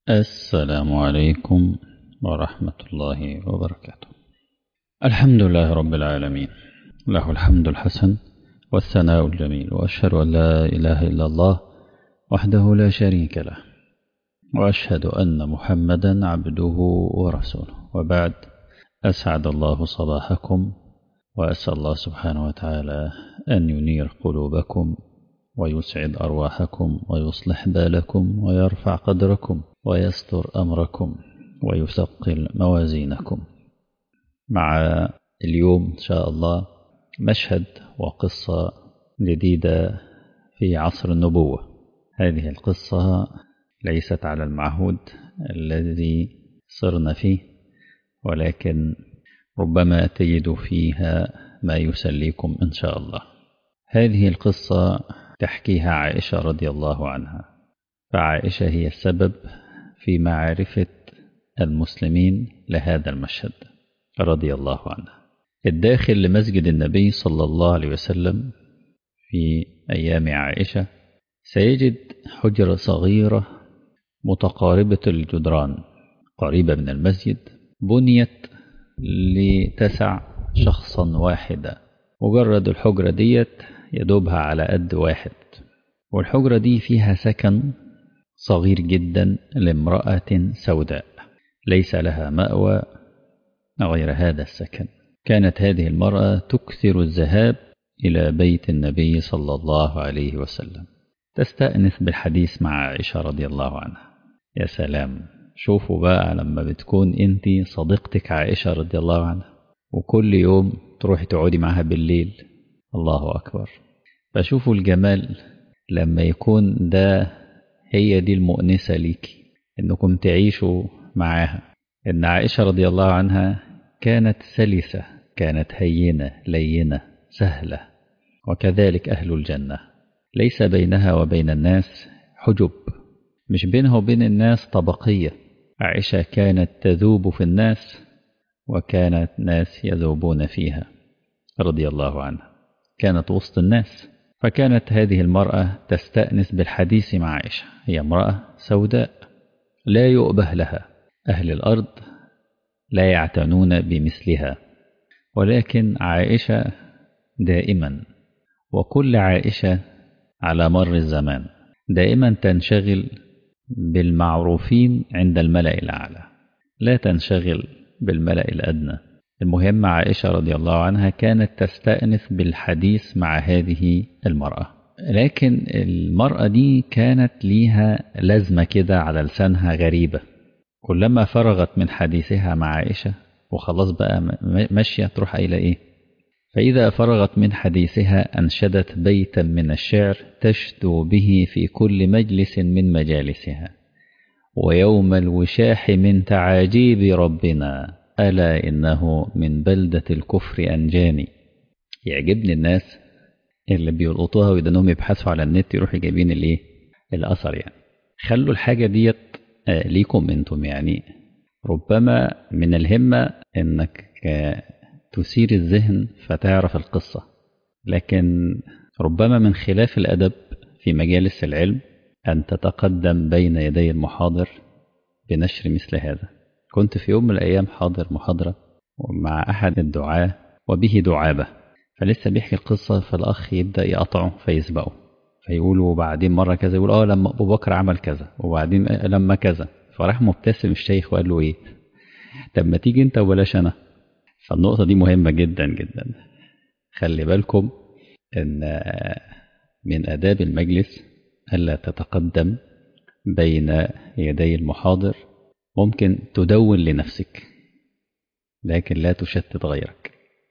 السلام عليكم ورحمة الله وبركاته. الحمد لله رب العالمين، له الحمد الحسن والثناء الجميل، وأشهد أن لا إله إلا الله وحده لا شريك له، وأشهد أن محمدا عبده ورسوله، وبعد. أسعد الله صباحكم، وأسأل الله سبحانه وتعالى أن ينير قلوبكم ويسعد أرواحكم ويصلح بالكم ويرفع قدركم ويستر أمركم ويثقل موازينكم. مع اليوم إن شاء الله مشهد وقصة جديدة في عصر النبوة. هذه القصة ليست على المعهود الذي صرنا فيه، ولكن ربما تجد فيها ما يسليكم إن شاء الله. هذه القصة تحكيها عائشة رضي الله عنها، فعائشة هي السبب في معرفة المسلمين لهذا المشهد رضي الله عنها. الداخل لمسجد النبي صلى الله عليه وسلم في أيام عائشة سيجد حجرة صغيرة متقاربة الجدران قريبة من المسجد، بنيت لتسع شخصا واحدا. مجرد الحجرة ديت يدوبها على قد واحد، والحجرة دي فيها سكن صغير جدا لامرأة سوداء ليس لها مأوى غير هذا السكن. كانت هذه المرأة تكثر الذهاب إلى بيت النبي صلى الله عليه وسلم، تستأنس بالحديث مع عائشة رضي الله عنها. يا سلام، شوفوا بقى لما بتكون انتي صديقتك عائشة رضي الله عنها وكل يوم تروحي تقعدي معها بالليل، الله أكبر. فشوفوا الجمال لما يكون ده هي دي المؤنسة ليكي، انكم تعيشوا معاها. ان عائشة رضي الله عنها كانت سلسة، كانت هينة لينة سهلة، وكذلك أهل الجنة. ليس بينها وبين الناس حجب، مش بينها وبين الناس طبقية. عائشة كانت تذوب في الناس وكانت ناس يذوبون فيها رضي الله عنها. كانت وسط الناس، فكانت هذه المرأة تستأنس بالحديث مع عائشة. هي امرأة سوداء لا يؤبه لها، أهل الأرض لا يعتنون بمثلها، ولكن عائشة دائما، وكل عائشة على مر الزمان دائما تنشغل بالمعروفين عند الملأ الأعلى، لا تنشغل بالملأ الأدنى. المهم عائشة رضي الله عنها كانت تستأنس بالحديث مع هذه المرأة، لكن المرأة دي كانت ليها لازمة كده على لسانها غريبة. كلما فرغت من حديثها مع عائشة وخلاص بقى ماشية تروح قايلة إيه؟ فإذا فرغت من حديثها أنشدت بيتا من الشعر تشدو به في كل مجلس من مجالسها: ويوم الوشاح من تعاجيب ربنا ألا إنه من بلدة الكفر أنجاني. يعجبني الناس اللي بيلقطوها ويدنهم يبحثوا على النت يروحوا جايبين الايه الأثر. يعني خلوا الحاجة ديت ليكم انتم. يعني ربما من الهمة انك تثير الذهن فتعرف القصة، لكن ربما من خلاف الأدب في مجالس العلم أن تتقدم بين يدي المحاضر بنشر مثل هذا. كنت في يوم من الأيام حاضر محاضرة مع أحد الدعاة وبه دعابة، فلسه بيحكي القصة، فالأخ يبدأ يقطعه فيسبقه، فيقولوا وبعدين مرة كذا، يقول لما أبو بكر عمل كذا، وبعدين لما كذا. فراح مبتسم الشيخ وقال له إيه؟ طب ما تيجي أنت وبلاش أنا. فالنقطة دي مهمة جدا جدا. خلي بالكم أن من آداب المجلس ألا تتقدم بين يدي المحاضر. ممكن تدون لنفسك لكن لا تشتت غيرك.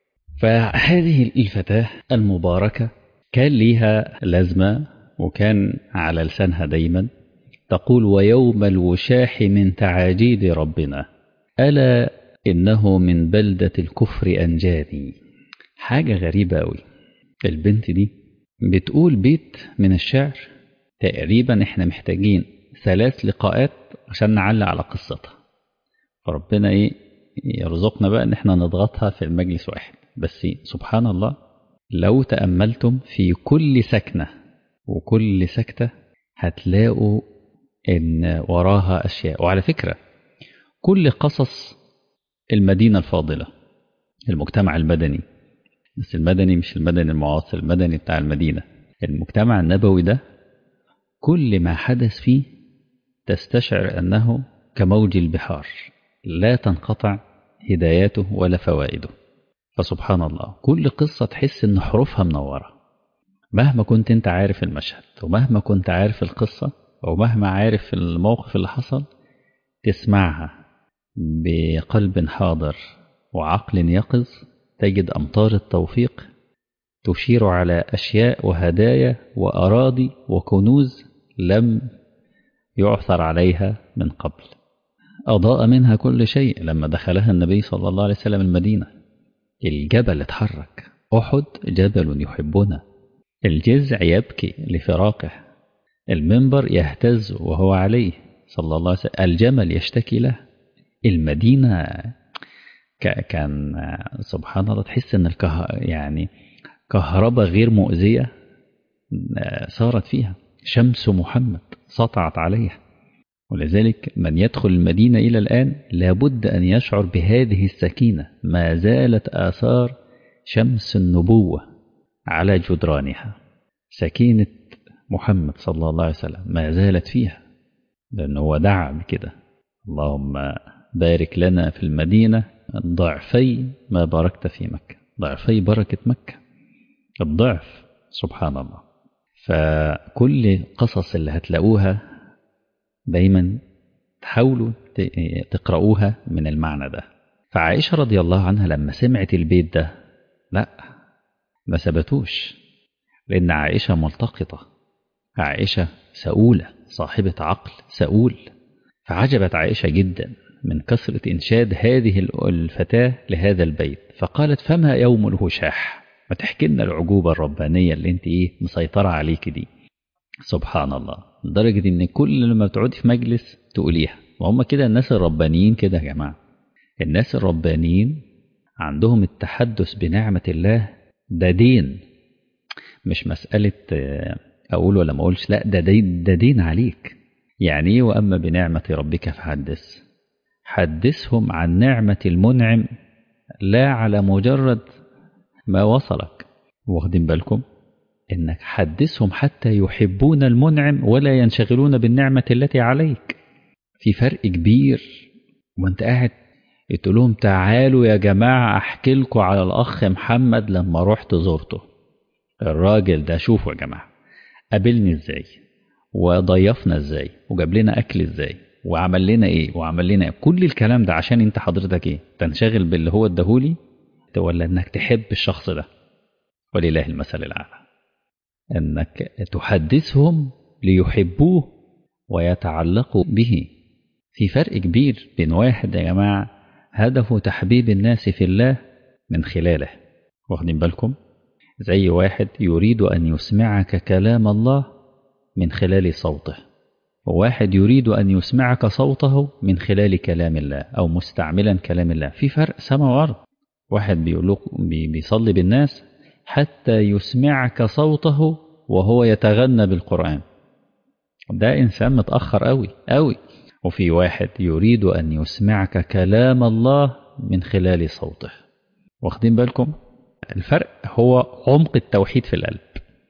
فهذه الفتاة المباركة كان ليها لازمة، وكان على لسانها دايما تقول: ويوم الوشاح من تعاجيد ربنا ألا إنه من بلدة الكفر أنجاني. حاجة غريبة أوي. البنت دي بتقول بيت من الشعر تقريبا احنا محتاجين 3 لقاءات عشان نعلق على قصتها. فربنا يرزقنا بقى ان احنا نضغطها في المجلس واحد بس. سبحان الله، لو تأملتم في كل سكنة وكل سكتة هتلاقوا إن وراها أشياء. وعلى فكرة كل قصص المدينة الفاضلة، المجتمع المدني، بس المدني مش المدني المعاصر، المدني بتاع المدينة، المجتمع النبوي ده، كل ما حدث فيه تستشعر أنه كموج البحار لا تنقطع هداياته ولا فوائده. فسبحان الله كل قصة تحس إن حروفها منورة، مهما كنت أنت عارف المشهد ومهما كنت عارف القصة ومهما عارف الموقف اللي حصل، تسمعها بقلب حاضر وعقل يقظ، تجد أمطار التوفيق تشير على أشياء وهدايا وأراضي وكنوز لم يعثر عليها من قبل. أضاء منها كل شيء لما دخلها النبي صلى الله عليه وسلم المدينة. الجبل اتحرك، أحد جبل يحبنا، الجذع يبكي لفراقه، المنبر يهتز وهو عليه صلى الله عليه وسلم، الجمل يشتكي له. المدينة كان سبحان الله تحس ان يعني كهرباء غير مؤذية صارت فيها، شمس محمد سطعت عليها. ولذلك من يدخل المدينة إلى الآن لابد أن يشعر بهذه السكينة، ما زالت آثار شمس النبوة على جدرانها، سكينة محمد صلى الله عليه وسلم ما زالت فيها، لأنه هو دعا بكده: اللهم بارك لنا في المدينة ضعفي ما باركت في مكة، ضعفي بركة مكة، الضعف. سبحان الله. فكل قصص اللي هتلاقوها دايما تحاولوا تقرؤوها من المعنى ده. فعائشة رضي الله عنها لما سمعت البيت ده لا ما ثبتوش، لأن عائشة ملتقطة، عائشة سؤولة، صاحبة عقل سؤول. فعجبت عائشة جدا من كثرة إنشاد هذه الفتاة لهذا البيت، فقالت: فما يوم الهشاح، ما تحكي لنا العجوبة الربانية اللي انت مسيطرة عليك دي. سبحان الله، لدرجة ان كل لما بتقعدي في مجلس تقوليها. وهم كده الناس الربانيين كده يا جماعة، الناس الربانيين عندهم التحدث بنعمة الله ده دين، مش مسألة أقول ولا ما أقولش، لا ده دين عليك. يعني إيه وأما بنعمة ربك فحدث؟ حدثهم عن نعمة المنعم، لا على مجرد ما وصلك. واخدين بالكم إنك حدثهم حتى يحبون المنعم ولا ينشغلون بالنعمة التي عليك. في فرق كبير. وانت قاعد تقول لهم: تعالوا يا جماعة أحكي لكم على الأخ محمد لما رحت زرته، الراجل ده شوفوا يا جماعة قابلني ازاي وضيفنا ازاي وجاب لنا أكل ازاي وعمل لنا ايه وعمل لنا ايه. كل الكلام ده عشان انت حضرتك ايه؟ تنشغل باللي هو اداهولي ولا انك تحب الشخص ده؟ ولله المثل الأعلى. انك تحدثهم ليحبوه ويتعلقوا به. في فرق كبير بين واحد يا جماعة هدفه تحبيب الناس في الله من خلاله، واخدين بالكم؟ زي واحد يريد أن يسمعك كلام الله من خلال صوته، وواحد يريد أن يسمعك صوته من خلال كلام الله أو مستعملا كلام الله. في فرق سما وأرض. واحد بيصلي بالناس حتى يسمعك صوته وهو يتغنى بالقرآن، ده إنسان متأخر قوي قوي. وفي واحد يريد أن يسمعك كلام الله من خلال صوته. واخدين بالكم؟ الفرق هو عمق التوحيد في القلب.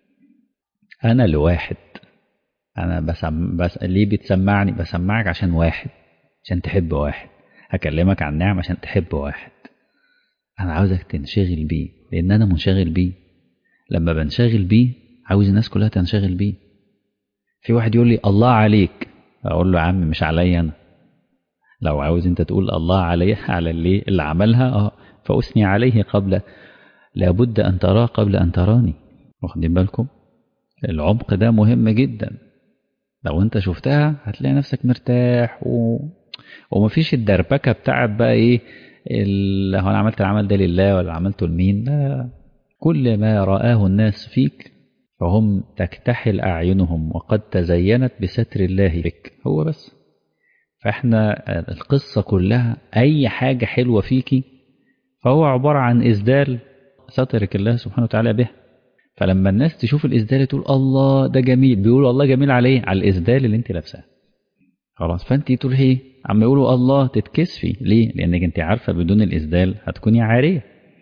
أنا لواحد، أنا بس ليه بتسمعني؟ بسمعك عشان واحد، عشان تحب واحد. هكلمك عن نعم عشان تحب واحد. أنا عاوزك تنشغل بيه لأن أنا منشغل بيه. لما بنشغل بيه عاوز الناس كلها تنشغل بيه. في واحد يقول لي: الله عليك، أقول له: يا عم مش عليا أنا. لو عاوز أنت تقول الله عليه على اللي عملها فأثني عليه قبل، لابد أن تراه قبل أن تراني. واخدين بالكم؟ العمق ده مهم جدا. لو أنت شفتها هتلاقي نفسك مرتاح ومفيش الدربكة بتاعت بقى إيه هو أنا عملت العمل ده لله ولا عملته لمين. لا، كل ما رآه الناس فيك فهم تكتحل أعينهم وقد تزينت بستر الله بك، هو بس. فإحنا القصة كلها أي حاجة حلوة فيكي فهو عبارة عن إسدال سترك الله سبحانه وتعالى به. فلما الناس تشوف الإسدال تقول: الله ده جميل، بيقولوا الله جميل عليه، على الإسدال اللي انت لابساه. خلاص. فانت تقول ايه؟ عم يقولوا الله تتكسفي ليه؟ لانك انت عارفه بدون الاسدال هتكوني عاريه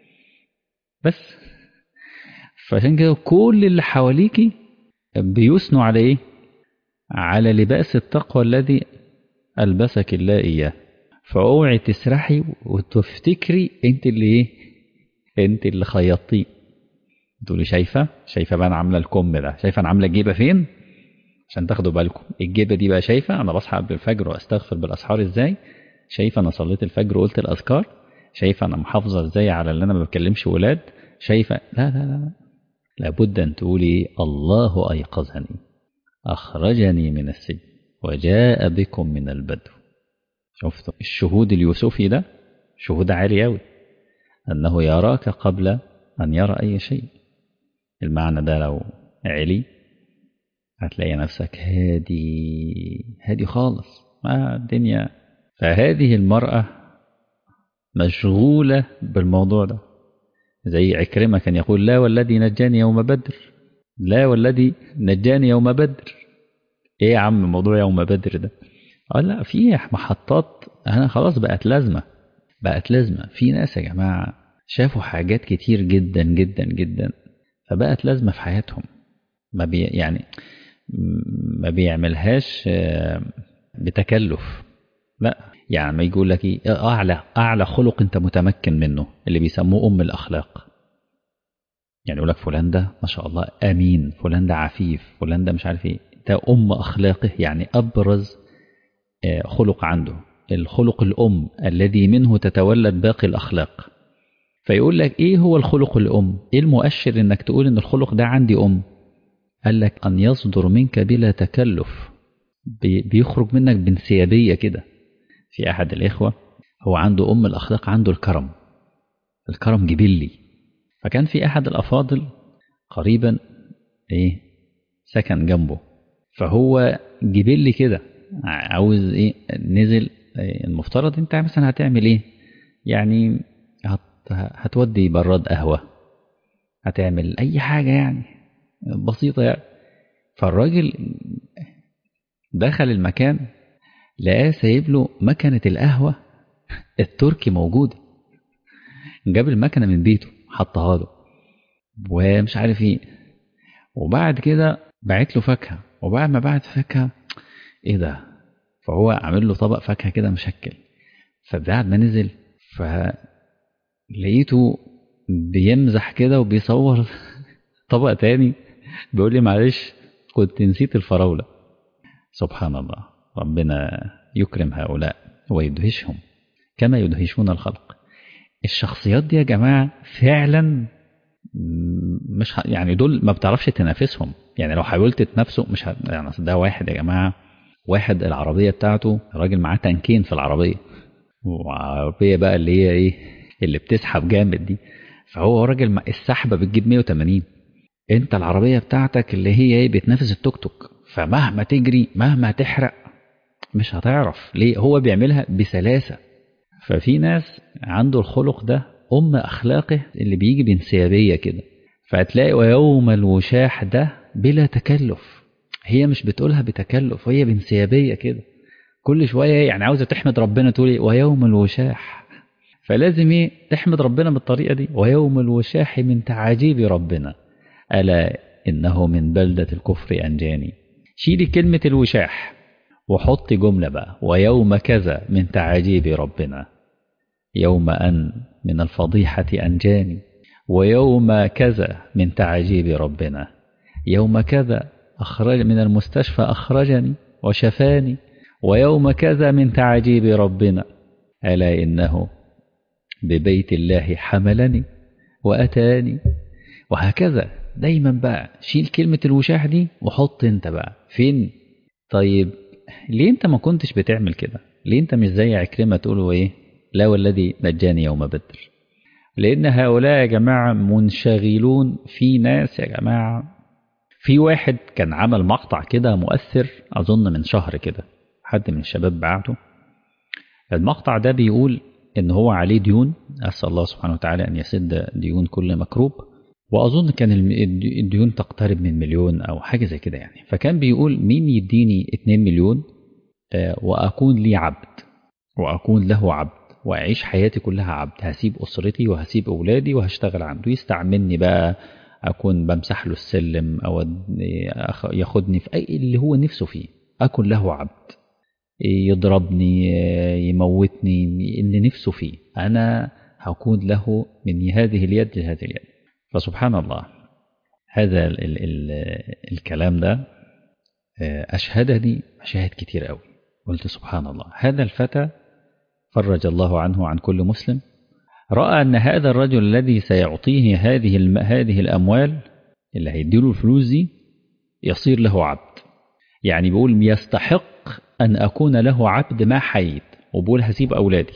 بس. فعشان كده كل اللي حواليكي بيثنوا على ايه؟ على لباس التقوى الذي البسك الله اياه. فاوعي تسرحي وتفتكري انت اللي ايه؟ انت اللي خيطتيه. تقولي شايفه بقى انا عامله الكم ده، شايفه انا عامله الجيبه فين؟ عشان تاخدوا بالكم الجيبه دي بقى، شايفه انا بصحى قبل الفجر واستغفر بالاسحار ازاي، شايفه انا صليت الفجر وقلت الاذكار، شايفه انا محافظه ازاي على اللي انا ما بكلمش ولاد، شايفه. لا لا لا، لابد ان تقولي الله ايقظني اخرجني من السجن وجاء بكم من البدو. شفتوا الشهود اليوسفي ده؟ شهود عالي قوي، انه يراك قبل ان يرى اي شيء. المعنى ده لو علي هتلاقي نفسك هادي خالص ما الدنيا. فهذه المرأة مشغولة بالموضوع ده. زي عكرمة كان يقول لا والذي نجاني يوم بدر، لا والذي نجاني يوم بدر. ايه يا عم موضوع يوم بدر ده؟ لا، في محطات انا خلاص بقت لازمة في ناس يا جماعة شافوا حاجات كتير جدا جدا جدا، فبقت لازمة في حياتهم. يعني ما بيعملهاش بتكلف. لا، يعني ما يقول لك ايه اعلى خلق انت متمكن منه اللي بيسموه الاخلاق. يعني يقول لك فلان ده ما شاء الله امين، فلان ده عفيف، فلان ده مش عارف ايه، ده اخلاقه. يعني ابرز خلق عنده الخلق الذي منه تتولد باقي الاخلاق. فيقول لك ايه هو الخلق ايه المؤشر انك تقول ان الخلق ده عندي قال لك أن يصدر منك بلا تكلف، بيخرج منك بانسيابية كده. في أحد الإخوة هو عنده الأخلاق، عنده الكرم جبلي. فكان في أحد الأفاضل قريبا سكن جنبه، فهو جبلي كده عاوز نزل. المفترض انت مثلا هتعمل ايه؟ يعني هتودي براد قهوة، هتعمل أي حاجة يعني بسيطة يعني. فالراجل دخل المكان لقاه سايب له مكنة القهوة التركي موجودة، جاب المكنة من بيته حطها له ومش عارف ايه. وبعد كده بعت له فاكهة، وبعد ما بعت فاكهة ايه ده؟ فهو عامل له طبق فاكهة كده مشكل. فبعد ما نزل فلقيته بيمزح كده وبيصور طبق تاني، بيقول لي معلش كنت نسيت الفراولة. سبحان الله، ربنا يكرم هؤلاء ويدهشهم كما يدهشون الخلق. الشخصيات دي يا جماعة فعلا مش يعني دول ما بتعرفش تنافسهم. يعني لو حاولت تنافسه مش يعني ده واحد يا جماعة، واحد العربية بتاعته راجل معاه تنكين في العربية، وعربية بقى اللي هي اللي بتسحب جامد دي. فهو راجل السحبة بتجيب 180، انت العربية بتاعتك اللي هي بتنافس التوك توك، فمهما تجري مهما تحرق مش هتعرف ليه، هو بيعملها بسلاسة. ففي ناس عنده الخلق ده أخلاقه اللي بيجي بانسيابية كده. فهتلاقي ويوم الوشاح ده بلا تكلف، هي مش بتقولها بتكلف، هي بانسيابية كده. كل شوية يعني عاوزة تحمد ربنا تقول ويوم الوشاح، فلازم تحمد ربنا بالطريقة دي. ويوم الوشاح من تعاجيب ربنا ألا إنه من بلدة الكفر أنجاني. شيلي كلمة الوشاح وحطي جملة بقى ويوم كذا من تعاجيب ربنا، يوم أن من الفضيحة أنجاني، ويوم كذا من تعاجيب ربنا، يوم كذا أخرج من المستشفى أخرجني وشفاني، ويوم كذا من تعاجيب ربنا ألا إنه ببيت الله حملني وأتاني. وهكذا دايما بقى شيل كلمة الوشاح دي وحط انت بقى فين. طيب ليه انت ما كنتش بتعمل كده؟ ليه انت مش زي عكرمة تقولوا لا والذي نجاني يوم بدر؟ لان هؤلاء يا جماعة منشغلون. في ناس يا جماعة، في واحد كان عمل مقطع كده مؤثر اظن من شهر كده، حد من الشباب بعته المقطع ده، بيقول ان هو عليه ديون، اسال الله سبحانه وتعالى ان يسد ديون كل مكروب، واظن كان الديون تقترب من 1,000,000 او حاجه زي كده يعني. فكان بيقول مين يديني 2 مليون وأكون لي عبد وأكون له عبد وأعيش حياتي كلها عبد، هسيب أسرتي وهسيب أولادي وهشتغل عنده، يستعملني بقى أكون بمسح له السلم أو ياخدني في أي اللي هو نفسه فيه، أكون له عبد، يضربني يموتني اللي نفسه فيه، أنا هكون له من هذه اليد لهذه اليد. فسبحان الله هذا الكلام ده أشهدني مشاهد كتير قوي. قلت سبحان الله، هذا الفتى فرج الله عنه عن كل مسلم، رأى أن هذا الرجل الذي سيعطيه هذه الأموال اللي هيديله الفلوس دي يصير له عبد، يعني بيقول يستحق أن أكون له عبد ما حييت، وبقول هسيب أولادي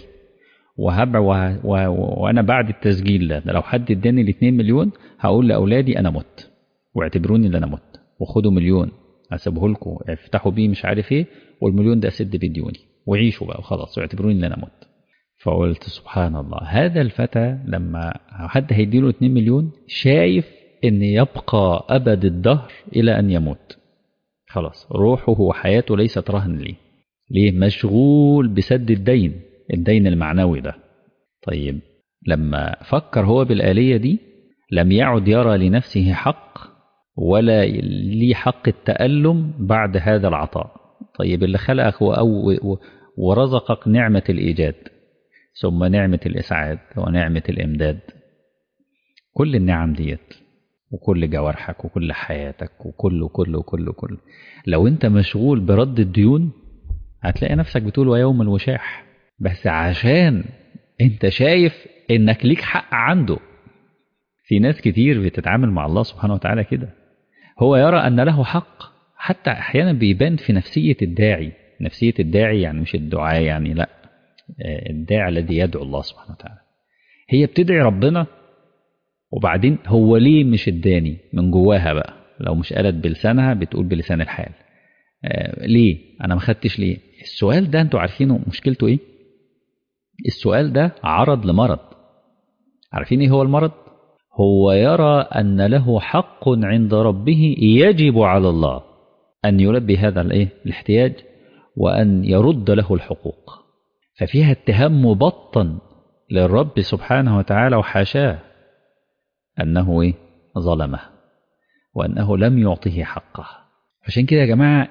وأنا بعد التسجيل ده لو حد اداني ال2 مليون هقول لأولادي أنا مت واعتبروني اللي أنا مت، وخدوا مليون أسيبه لكم افتحوا بيه مش عارف ايه، والمليون ده أسد بيه ديوني وعيشوا بقى وخلاص واعتبروني اللي أنا مت. فقلت سبحان الله، هذا الفتى لما حد هيديله 2 مليون شايف ان يبقى أبد الدهر إلى أن يموت، خلاص روحه وحياته ليست رهن ليه مشغول بسد الدين المعنوي ده. طيب لما فكر هو بالآلية دي لم يعد يرى لنفسه حق ولا ليه حق التألم بعد هذا العطاء. طيب اللي خلقك ورزقك نعمة الإيجاد ثم نعمة الإسعاد ونعمة الإمداد، كل النعم ديت وكل جوارحك وكل حياتك وكل لو انت مشغول برد الديون هتلاقي نفسك بتقول ويوم الوشاح، بس عشان انت شايف انك ليك حق عنده. في ناس كتير بتتعامل مع الله سبحانه وتعالى كده، هو يرى أن له حق، حتى أحيانا بيبان في نفسية الداعي يعني مش الدعاء يعني لا، الداعي الذي يدعو الله سبحانه وتعالى، هي بتدعي ربنا وبعدين هو ليه مش اداني من جواها بقى، لو مش قالت بلسانها بتقول بلسان الحال ليه أنا ما خدتش ليه. السؤال ده انتوا عارفينه مشكلته ايه؟ السؤال ده عرض لمرض. عارفين ايه هو المرض؟ هو يرى أن له حق عند ربه يجب على الله أن يلبي هذا الاحتياج وأن يرد له الحقوق، ففيها اتهام مبطن للرب سبحانه وتعالى وحاشاه أنه ظلمه وأنه لم يعطيه حقه. عشان كده يا جماعة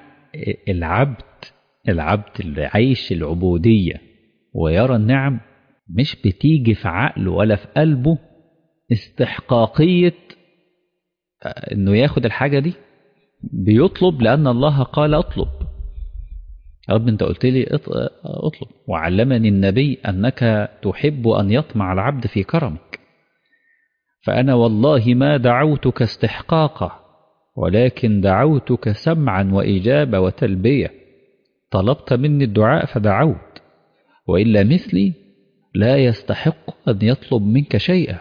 العبد اللي عايش العبودية ويرى النعم مش بتيجي في عقله ولا في قلبه استحقاقية انه ياخد الحاجة دي، بيطلب لأن الله قال اطلب. يا رب انت قلت لي اطلب، وعلمني النبي أنك تحب أن يطمع العبد في كرمك، فأنا والله ما دعوتك استحقاقا ولكن دعوتك سمعا وإجابة وتلبية، طلبت مني الدعاء فدعوت، وإلا مثلي لا يستحق أن يطلب منك شيئا،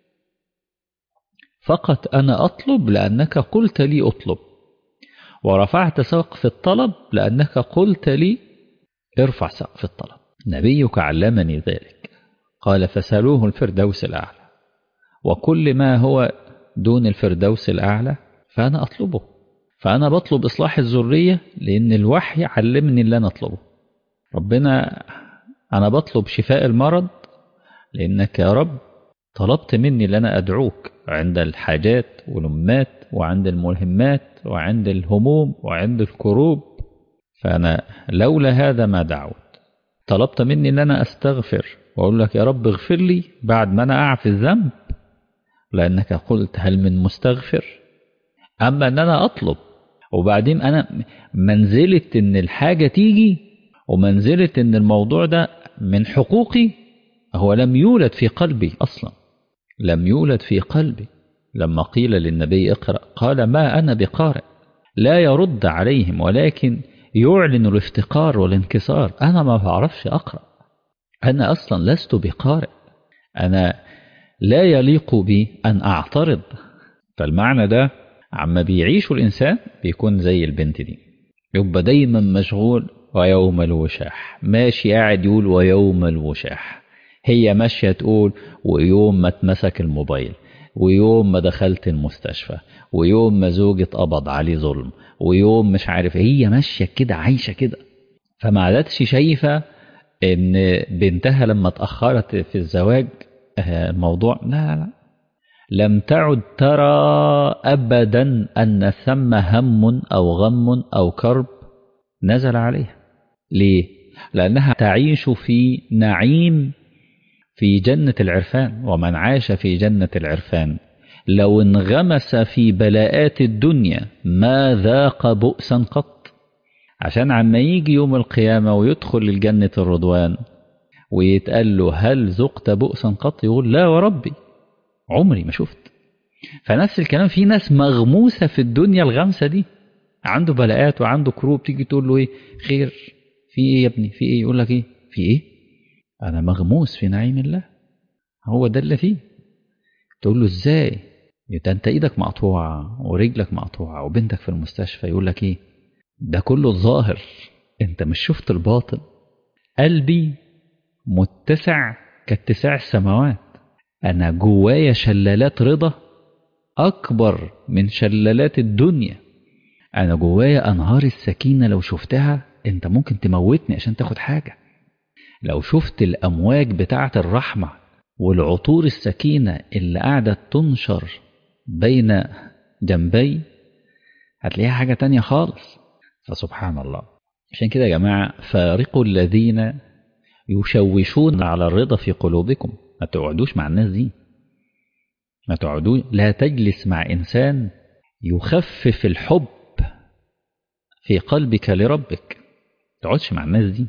فقط أنا أطلب لأنك قلت لي أطلب، ورفعت سقف الطلب لأنك قلت لي ارفع سقف الطلب. نبيك علمني ذلك، قال فسألوه الفردوس الأعلى، وكل ما هو دون الفردوس الأعلى فأنا أطلبه. فأنا بطلب إصلاح الذرية لأن الوحي علمني اللي أنا أطلبه. ربنا أنا بطلب شفاء المرض لأنك يا رب طلبت مني اللي أنا أدعوك عند الحاجات والأمات وعند الملهمات وعند الهموم وعند الكروب، فأنا لولا هذا ما دعوت. طلبت مني اللي أنا أستغفر وأقول لك يا رب اغفر لي بعد ما أنا أعفي الذنب لأنك قلت هل من مستغفر. أما أن أنا أطلب وبعدين أنا منزلة أن الحاجة تيجي ومنزلة أن الموضوع ده من حقوقي، هو لم يولد في قلبي أصلا، لم يولد في قلبي. لما قيل للنبي اقرأ قال ما أنا بقارئ، لا يرد عليهم ولكن يعلن الافتقار والانكسار. أنا ما بعرفش أقرأ، أنا أصلا لست بقارئ، أنا لا يليق بي أن أعترض. فالمعنى ده عما بيعيشه الإنسان بيكون زي البنت دي، يبقى دايما مشغول ويوم الوشاح، ماشي قاعد يقول ويوم الوشاح، هي ماشية تقول ويوم ما اتمسك الموبايل، ويوم ما دخلت المستشفى، ويوم ما زوجي اتقبض عليه ظلم، ويوم مش عارف، هي ماشية كده عايشة كده. فما عادتش شايفة ان بنتها لما اتأخرت في الزواج الموضوع لا، لم تعد ترى أبدا أن ثم هم أو غم أو كرب نزل عليها. ليه؟ لأنها تعيش في نعيم في جنة العرفان، ومن عاش في جنة العرفان لو انغمس في بلاءات الدنيا ما ذاق بؤسا قط. عشان عما يجي يوم القيامة ويدخل الجنة الرضوان ويتقال له هل ذقت بؤسا قط، يقول لا وربي عمري ما شفت. فنفس الكلام في ناس مغموسة في الدنيا الغمسة دي، عنده بلاءات وعنده كروب، تيجي تقول له ايه خير في ايه يا ابني في ايه، يقول لك ايه في ايه، انا مغموس في نعيم الله، هو ده اللي فيه. تقول له ازاي، ده انت ايدك مقطوعة ورجلك مقطوعة وبنتك في المستشفى، يقول لك ايه ده كله الظاهر، انت مش شفت الباطن. قلبي متسع كاتساع السماوات، انا جوايا شلالات رضا اكبر من شلالات الدنيا، انا جوايا انهار السكينة لو شفتها انت ممكن تموتني عشان تاخد حاجة. لو شفت الامواج بتاعة الرحمة والعطور السكينة اللي قاعدة تنشر بين جنبي هتلاقيها حاجة تانية خالص. فسبحان الله. عشان كده يا جماعة فارقوا الذين يشوشون على الرضا في قلوبكم، ما تقعدوش مع الناس دي، ما تقعدوش، لا تجلس مع إنسان يخفف الحب في قلبك لربك، ما تقعدش مع الناس دي.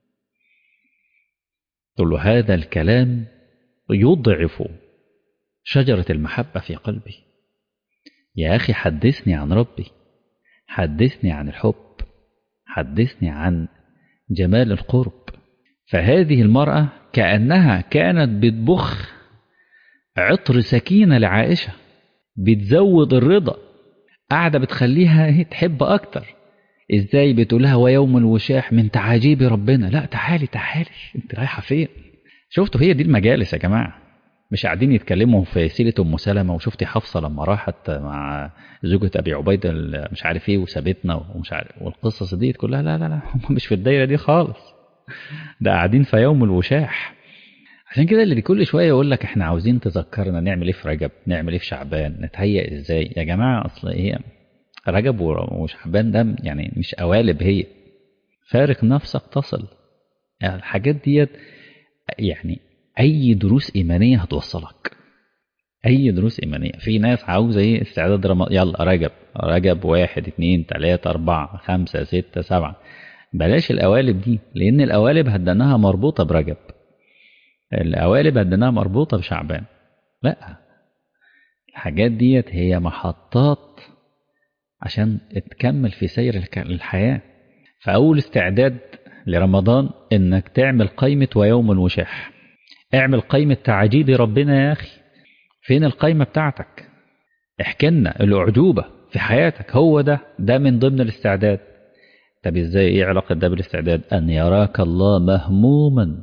تقول له هذا الكلام يضعف شجرة المحبة في قلبي. يا أخي حدثني عن ربي، حدثني عن الحب، حدثني عن جمال القرب. فهذه المرأة كأنها كانت بتبخ عطر سكينة لعائشة، بتزود الرضا، قاعدة بتخليها تحب أكتر. إزاي؟ بتقولها ويوم الوشاح من تعاجيب ربنا، لا تعالي تعالي انت رايحة فين. شفتوا هي دي المجالس يا جماعة، مش قاعدين يتكلموا في سيرة أم سلمة، وشفتي حفصة لما راحت مع زوجة أبي عبيدة مش عارف إيه وسابتنا ومش عارف والقصص دي كلها، لا لا لا هم مش في الدايرة دي خالص، ده قاعدين في يوم الوشاح. عشان كده اللي كل شوية يقول لك احنا عاوزين تذكرنا نعمل ايه في رجب، نعمل ايه في شعبان، نتهيأ ازاي يا جماعة. اصل ايه رجب وشعبان ده يعني مش قوالب، هي فارق نفسك تصل. يعني الحاجات ديت يعني اي دروس ايمانية هتوصلك، اي دروس ايمانية. في ناس عاوزة ايه استعداد يلا رجب، رجب 1 2 3 4 5 6 7، بلاش القوالب دي، لان القوالب هدناها مربوطة برجب، القوالب هدناها مربوطة بشعبان. لا، الحاجات ديت هي محطات عشان تكمل في سير الحياة. فأول استعداد لرمضان إنك تعمل قائمة ويوم الوشاح، اعمل قائمة تعجيب ربنا. يا أخي فين القائمة بتاعتك؟ احكي لنا الأعجوبة في حياتك، هو ده من ضمن الاستعداد. طب ازاي، ايه علاقة ده بالاستعداد؟ أن يراك الله مهموما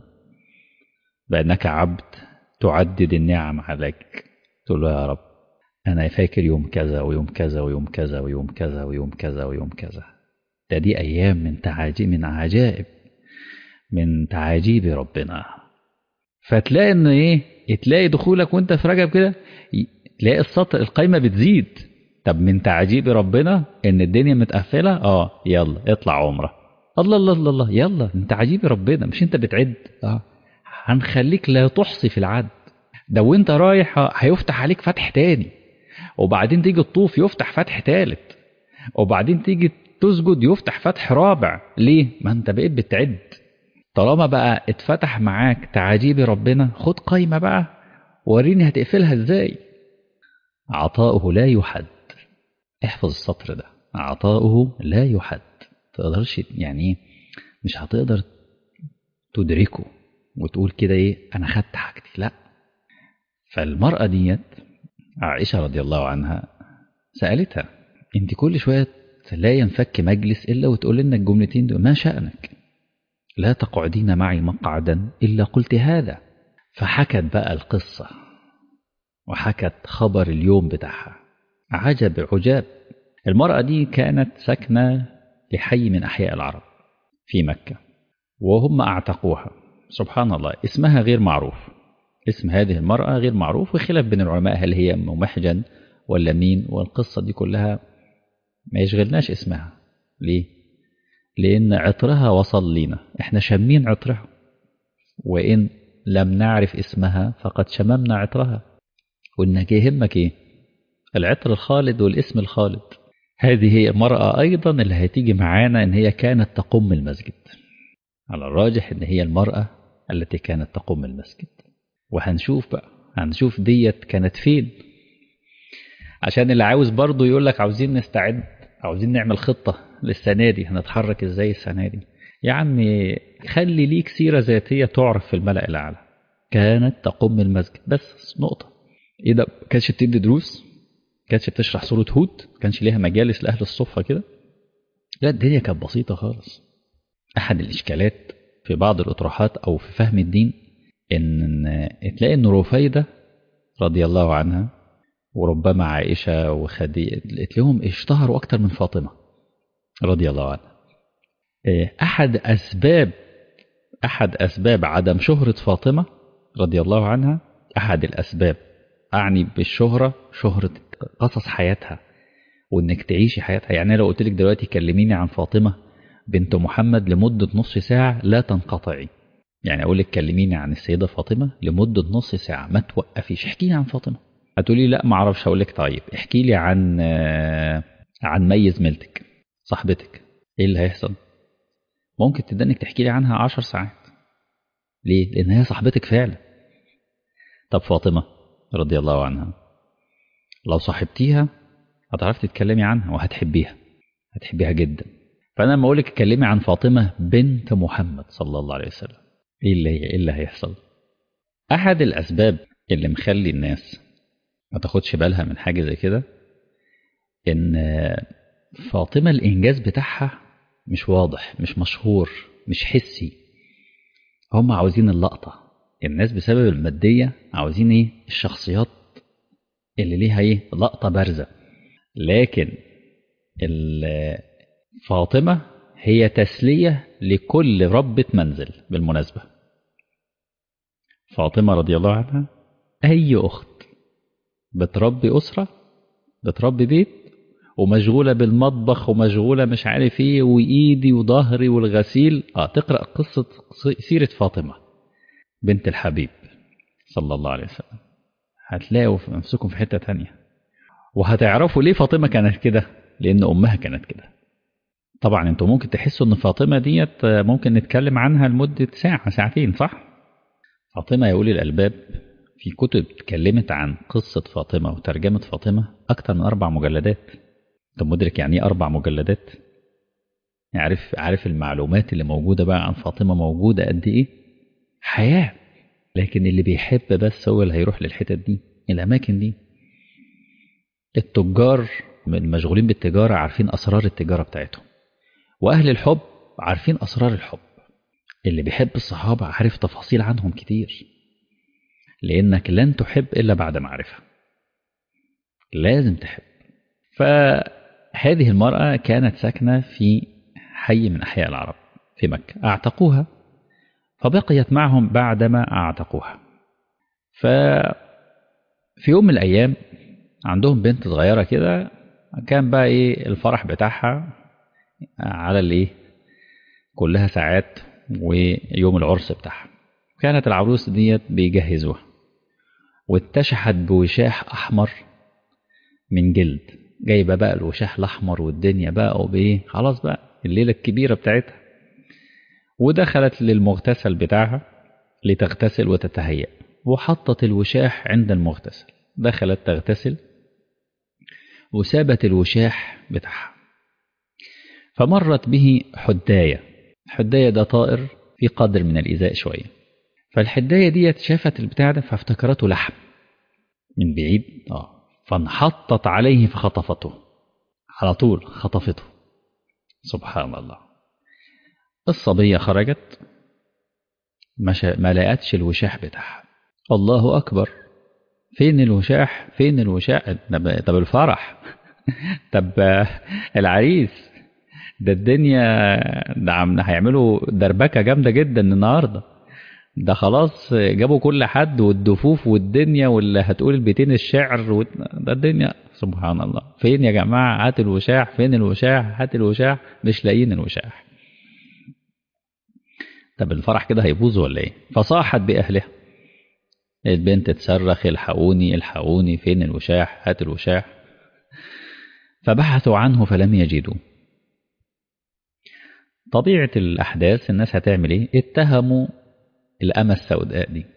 بأنك عبد تعدد النعم عليك، تقول له يا رب أنا فاكر يوم كذا ويوم كذا ويوم كذا ويوم كذا ويوم كذا ويوم كذا، دي أيام من تعاجيب، من عجائب، من تعاجيب ربنا. فتلاقي إن إيه، تلاقي دخولك وأنت في رجب كده تلاقي السطر القايمة بتزيد. طب من تعاجيب ربنا إن الدنيا متقفلة، يلا اطلع عمرة، الله الله الله الله، يلا من تعاجيب ربنا، مش أنت بتعد، هنخليك لا تحصي في العد. ده وانت رايح هيفتح عليك فتح تاني، وبعدين تيجي تطوف يفتح فتح تالت، وبعدين تيجي تسجد يفتح فتح رابع. ليه؟ ما انت بقيت بتعد. طالما بقى اتفتح معاك تعاجيب ربنا، خد قايمة بقى وريني هتقفلها ازاي. عطاؤه لا يحد، احفظ السطر ده، عطاؤه لا يحد. تقدرش يعني مش هتقدر تدركه وتقول كده ايه انا خدت حاجتي، لا. فالمرأة ديت عائشة رضي الله عنها سألتها انت كل شوية لا ينفك مجلس إلا وتقول لنا الجملتين دول، ما شأنك لا تقعدين معي مقعدا إلا قلت هذا. فحكت بقى القصة وحكت خبر اليوم بتاعها، عجب عجاب. المرأة دي كانت ساكنة لحي من أحياء العرب، في مكة، وهم أعتقوها. سبحان الله، اسمها غير معروف، اسم هذه المرأة غير معروف، وخلاف بين العلماء هل هي أم محجن ولا مين، والقصة دي كلها ما يشغلناش اسمها. ليه؟ لأن عطرها وصل لينا، احنا شامين عطرها، وإن لم نعرف اسمها فقد شممنا عطرها. وإنك يهمك إيه؟ العطر الخالد والاسم الخالد. هذه هي المرأة أيضا اللي هتيجي معانا إن هي كانت تقوم المسجد. على الراجح إن هي المرأة التي كانت تقوم المسجد. وهنشوف بقى، هنشوف ديت كانت فين، عشان اللي عاوز برضو يقول لك عاوزين نستعد، عاوزين نعمل خطة للسنة دي، هنتحرك ازاي السنة دي. يا عمي خلي ليك سيرة ذاتية تعرف في الملأ الأعلى. كانت تقوم المسجد بس، نقطة. ايه ده؟ كانتش بتدي دروس؟ كانتش بتشرح سورة هود؟ كانش ليها مجالس لأهل الصفة كده؟ لا، الدنيا كانت بسيطة خالص. أحد الإشكالات في بعض الأطروحات أو في فهم الدين إن تلاقي إن رفيدة رضي الله عنها، وربما عائشة وخديجة، تلاقيهم اشتهروا أكتر من فاطمة رضي الله عنها. أحد أسباب عدم شهرة فاطمة رضي الله عنها، أحد الأسباب أعني بالشهرة شهرة قصص حياتها، وإنك تعيشي حياتها. يعني لو قلت لك دلوقتي كلميني عن فاطمة بنت محمد لمدة نص ساعة لا تنقطعي. يعني أقول لك كلميني عن السيدة فاطمة لمدة نص ساعة ما توقفيش، احكيني عن فاطمة. هتقولي لا ما اعرفش. هقول لك طيب احكي لي عن مي زميلتك صاحبتك. ايه اللي هيحصل؟ ممكن تدنك تحكي لي عنها 10 ساعات. ليه؟ لان هي صاحبتك فعلا. طب فاطمة رضي الله عنها لو صاحبتيها هتعرفي تتكلمي عنها وهتحبيها، هتحبيها جدا. فانا لما اقول لك اتكلمي عن فاطمة بنت محمد صلى الله عليه وسلم، ايه اللي هيحصل؟ احد الاسباب اللي مخلي الناس ما تاخدش بالها من حاجة زي كده ان فاطمة الانجاز بتاعها مش واضح، مش مشهور، مش حسي. هم عاوزين اللقطة. الناس بسبب المادية عاوزين ايه؟ الشخصيات اللي ليها ايه؟ لقطة بارزة. لكن فاطمة هي تسلية لكل ربة منزل. بالمناسبة فاطمة رضي الله عنها أي أخت بتربي أسرة، بتربي بيت، ومشغولة بالمطبخ ومشغولة مش عارف ايه وإيدي وظهري والغسيل، تقرأ قصة سيرة فاطمة بنت الحبيب صلى الله عليه وسلم، هتلاقوا في نفسكم في حتة تانية، وهتعرفوا ليه فاطمة كانت كده. لأن أمها كانت كده. طبعا انتوا ممكن تحسوا ان فاطمة ديت ممكن نتكلم عنها لمدة ساعة ساعتين، صح؟ فاطمة يا أولي الألباب في كتب اتكلمت عن قصة فاطمة وترجمة فاطمة أكتر من 4 مجلدات. انت مدرك يعني ايه 4 مجلدات؟ عارف المعلومات اللي موجودة بقى عن فاطمة موجودة قد ايه؟ حياة. لكن اللي بيحب بس هو اللي هيروح للحتت دي، الأماكن دي. التجار المشغولين بالتجارة عارفين أسرار التجارة بتاعتهم، وأهل الحب عارفين أسرار الحب. اللي بيحب الصحابة عارف تفاصيل عنهم كتير، لأنك لن تحب إلا بعد معرفة. لازم تحب. فهذه المرأة كانت ساكنة في حي من أحياء العرب في مكة، أعتقوها فبقيت معهم بعدما أعتقوها. ففي يوم من الأيام عندهم بنت صغيرة كده، كان بقى إيه الفرح بتاعها على الإيه كلها ساعات، ويوم العرس بتاعها كانت العروس ديت بيجهزوها، واتشحت بوشاح أحمر من جلد. جايبة بقى الوشاح الأحمر والدنيا بقى وبإيه، خلاص بقى الليلة الكبيرة بتاعتها. ودخلت للمغتسل بتاعها لتغتسل وتتهيأ، وحطت الوشاح عند المغتسل. دخلت تغتسل وسابت الوشاح بتاعها. فمرت به حداية. حداية ده طائر في قدر من الإيذاء شوية. فالحداية دي شافت البتاع ده فافتكرته لحم من بعيد، فانحطت عليه فخطفته. على طول خطفته. سبحان الله. الصبية خرجت ما لقتش الوشاح بتاعها. الله أكبر، فين الوشاح؟ طب الفرح طب العريس ده الدنيا، هيعملوا دربكة جامدة جدا النهاردة. ده خلاص جابوا كل حد والدفوف والدنيا واللي هتقول البيتين الشعر ده الدنيا سبحان الله. فين يا جماعة؟ هات الوشاح، فين الوشاح؟ هات الوشاح، مش لاقيين الوشاح. طب الفرح كده هيبوظ ولا ايه؟ فصاحت بأهلها، البنت تصرخ الحقوني الحقوني، فين الوشاح؟ هات الوشاح. فبحثوا عنه فلم يجدوا. طبيعة الأحداث الناس هتعمل ايه؟ اتهموا الأمة السوداء دي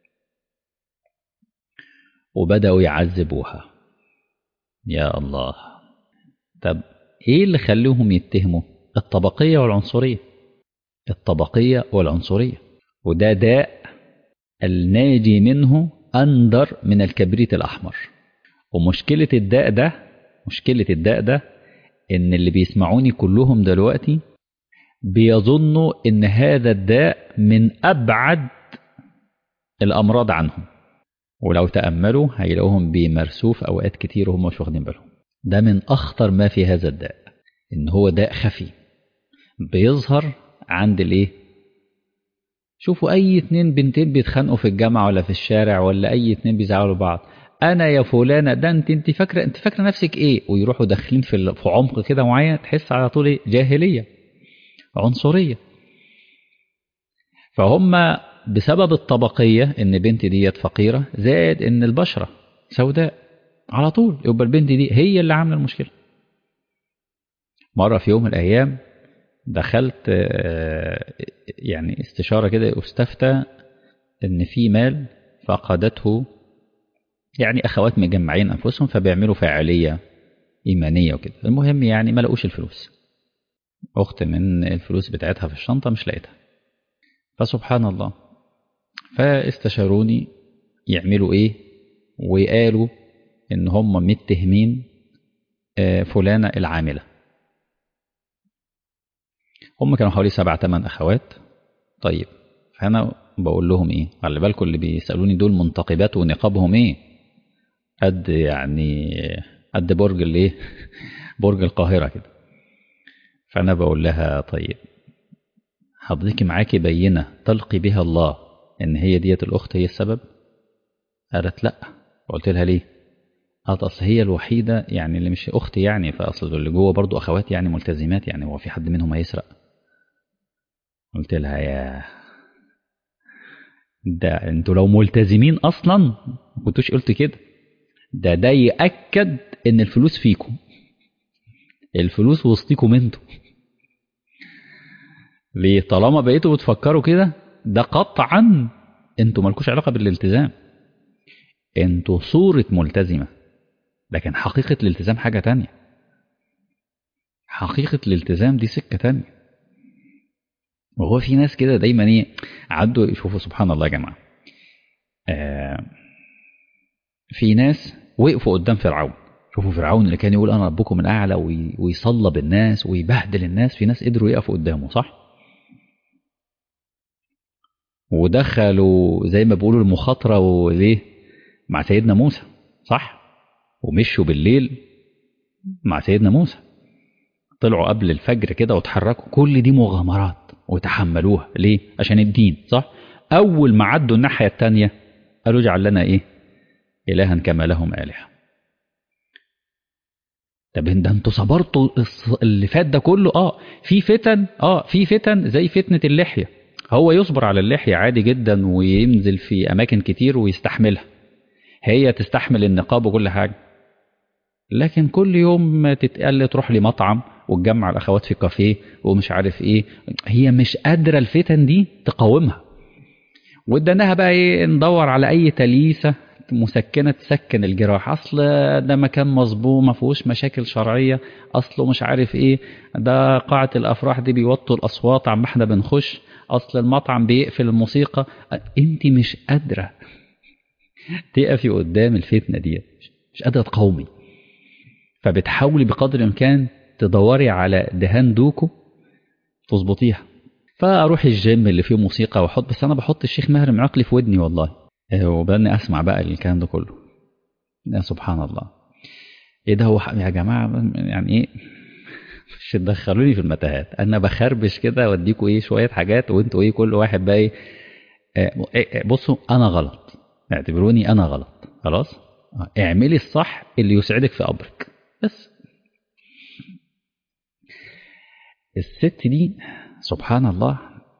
وبدأوا يعذبوها. يا الله. طب ايه اللي خلوهم يتهموا؟ الطبقية والعنصرية. الطبقية والعنصرية، وده داء الناجي منه أندر من الكبريت الأحمر. ومشكلة الداء ده، مشكلة الداء ده إن اللي بيسمعوني كلهم دلوقتي بيظنوا إن هذا الداء من أبعد الأمراض عنهم، ولو تأملوا هيلاقوهم بيمارسوه في أوقات كتير وهم مش واخدين بالهم. ده من أخطر ما في هذا الداء، إن هو داء خفي بيظهر عند الإيه؟ شوفوا أي اتنين بنتين بيتخانقوا في الجامعة ولا في الشارع، ولا أي اتنين بيزعلوا بعض، أنا يا فلانة، ده أنت فاكرة نفسك إيه؟ ويروحوا داخلين في عمق كده معين، تحس على طول إيه؟ جاهلية، عنصرية. فهم بسبب الطبقية، إن بنت ديت فقيرة، زائد إن البشرة سوداء، على طول يبقى البنت دي هي اللي عاملة المشكلة. مرة في يوم من الأيام دخلت يعني استشارة كده، استفتى إن في مال فقدته، يعني أخوات مجمعين أنفسهم فبيعملوا فاعلية إيمانية وكده. المهم يعني ما لقوش الفلوس، أخت من الفلوس بتاعتها في الشنطة مش لقيتها. فسبحان الله، فاستشاروني يعملوا إيه، وقالوا إن هم متهمين فلانة العاملة. هم كانوا حوالي 7-8 أخوات. طيب فأنا بقول لهم إيه؟ خلي بالكم اللي بيسألوني دول منتقبات ونقابهم إيه؟ قد يعني قد برج الإيه؟ برج القاهرة كده. فأنا بقول لها طيب حضرتك معاكي بينة تلقي بها الله إن هي ديت الأخت هي السبب؟ قالت لأ. قلت لها ليه؟ قالت أصل هي الوحيدة يعني اللي مش أختي، يعني فأصل اللي جوه برضو أخوات يعني ملتزمات، يعني هو في حد منهم هيسرق؟ قلت لها يا ده انتوا لو ملتزمين أصلا ما كنتوش قلت كده. ده يأكد إن الفلوس فيكم، الفلوس وسطيكم انتوا. ليه؟ طالما بقيتوا بتفكروا كده، ده قطعا انتوا مالكوش علاقة بالالتزام، انتوا صورة ملتزمة، لكن حقيقة الالتزام حاجة تانية. حقيقة الالتزام دي سكة تانية. وهو في ناس كده دايما ايه، عدوا يشوفوا سبحان الله يا جماعة. في ناس وقفوا قدام فرعون. شوفوا فرعون اللي كان يقول انا ربكم الاعلى ويصلب الناس ويبهدل الناس، في ناس قدروا يقفوا قدامه، صح؟ ودخلوا زي ما بيقولوا المخاطرة وليه مع سيدنا موسى، صح؟ ومشوا بالليل مع سيدنا موسى، طلعوا قبل الفجر كده وتحركوا. كل دي مغامرات وتحملوها ليه؟ عشان الدين، صح؟ أول ما عدوا الناحية التانية قالوا اجعل لنا إيه؟ إلها كما لهم آلهة. طب ده انتوا صبرتوا اللي فات ده كله. في فتن، في فتن زي فتنة اللحية. هو يصبر على اللحية عادي جدا وينزل في أماكن كتير ويستحملها، هي تستحمل النقاب وكل حاجة، لكن كل يوم تتقل تروح لي مطعم وتجمع الأخوات في كافيه ومش عارف إيه، هي مش قادرة الفتن دي تقاومها. واداناها بقى إيه، ندور على أي تليسة مسكنة تسكن الجراح. أصل ده مكان مظبوط ما فيهوش مشاكل شرعية، أصله مش عارف إيه، ده قاعة الأفراح دي بيوطوا الأصوات عم احنا بنخش، أصل المطعم بيقفل الموسيقى. أنت مش قادرة تقفي قدام الفتنة دي، مش قادرة تقاومي، فبتحاولي بقدر الإمكان تدوري على دهان دوكو تظبطيها. فأروح الجيم اللي فيه موسيقى وأحط، بس أنا بحط الشيخ ماهر معقلي في ودني والله، وبدأني أسمع بقى الكلام ده كله. يا سبحان الله، إيه ده؟ هو يا جماعة يعني إيه؟ مش تدخلوني في المتاهات، انا بخربش كده واديكوا ايه شويه حاجات، وانتوا ايه كل واحد بقى ايه بصوا انا غلط، اعتبروني انا غلط، خلاص اعملي الصح اللي يسعدك في امرك بس. الست دي سبحان الله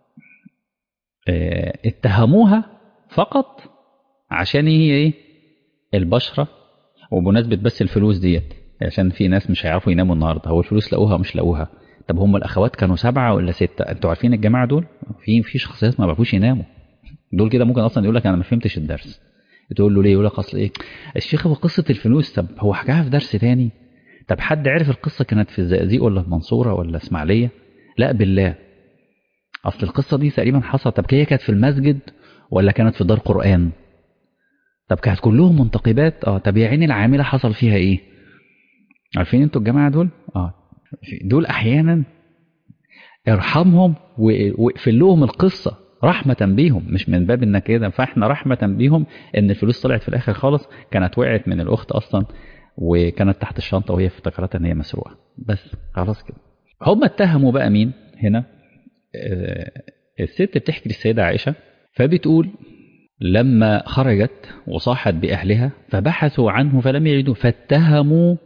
اتهموها فقط عشان هي ايه البشرة. وبمناسبة بس الفلوس ديت، عشان في ناس مش هيعرفوا يناموا النهارده، هو الفلوس لقوها مش لقوها؟ طب هم الاخوات كانوا 7 ولا 6؟ انتوا عارفين الجماعة دول في شخصيات ما بيعرفوش يناموا، دول كده ممكن اصلا يقول لك انا ما فهمتش الدرس. تقول له ليه؟ يقول لك اصل ايه الشيخ، هو قصة الفلوس طب هو حكاها في درس تاني؟ طب حد عرف القصة كانت في الزقازيق ولا في المنصورة ولا اسماعيلية؟ لا بالله، اصل القصة دي تقريبا حصلت. طب هي كانت في المسجد ولا كانت في دار قرآن؟ طب كانت كلهم منتقبات؟ طب يا عين العاملة حصل فيها ايه؟ عارفين انتوا الجماعة دول؟ دول احيانا ارحمهم واقفل لهم القصة رحمة بيهم، مش من باب انك كده، فاحنا رحمة بيهم ان الفلوس طلعت في الاخر خالص كانت وقعت من الاخت اصلا، وكانت تحت الشنطة وهي افتكرت ان هي مسروقة بس، خلاص كده. هم اتهموا بقى مين هنا؟ الست بتحكي للسيدة عائشة، فبتقول لما خرجت وصاحت بأهلها فبحثوا عنه فلم يجدوه، فاتهموا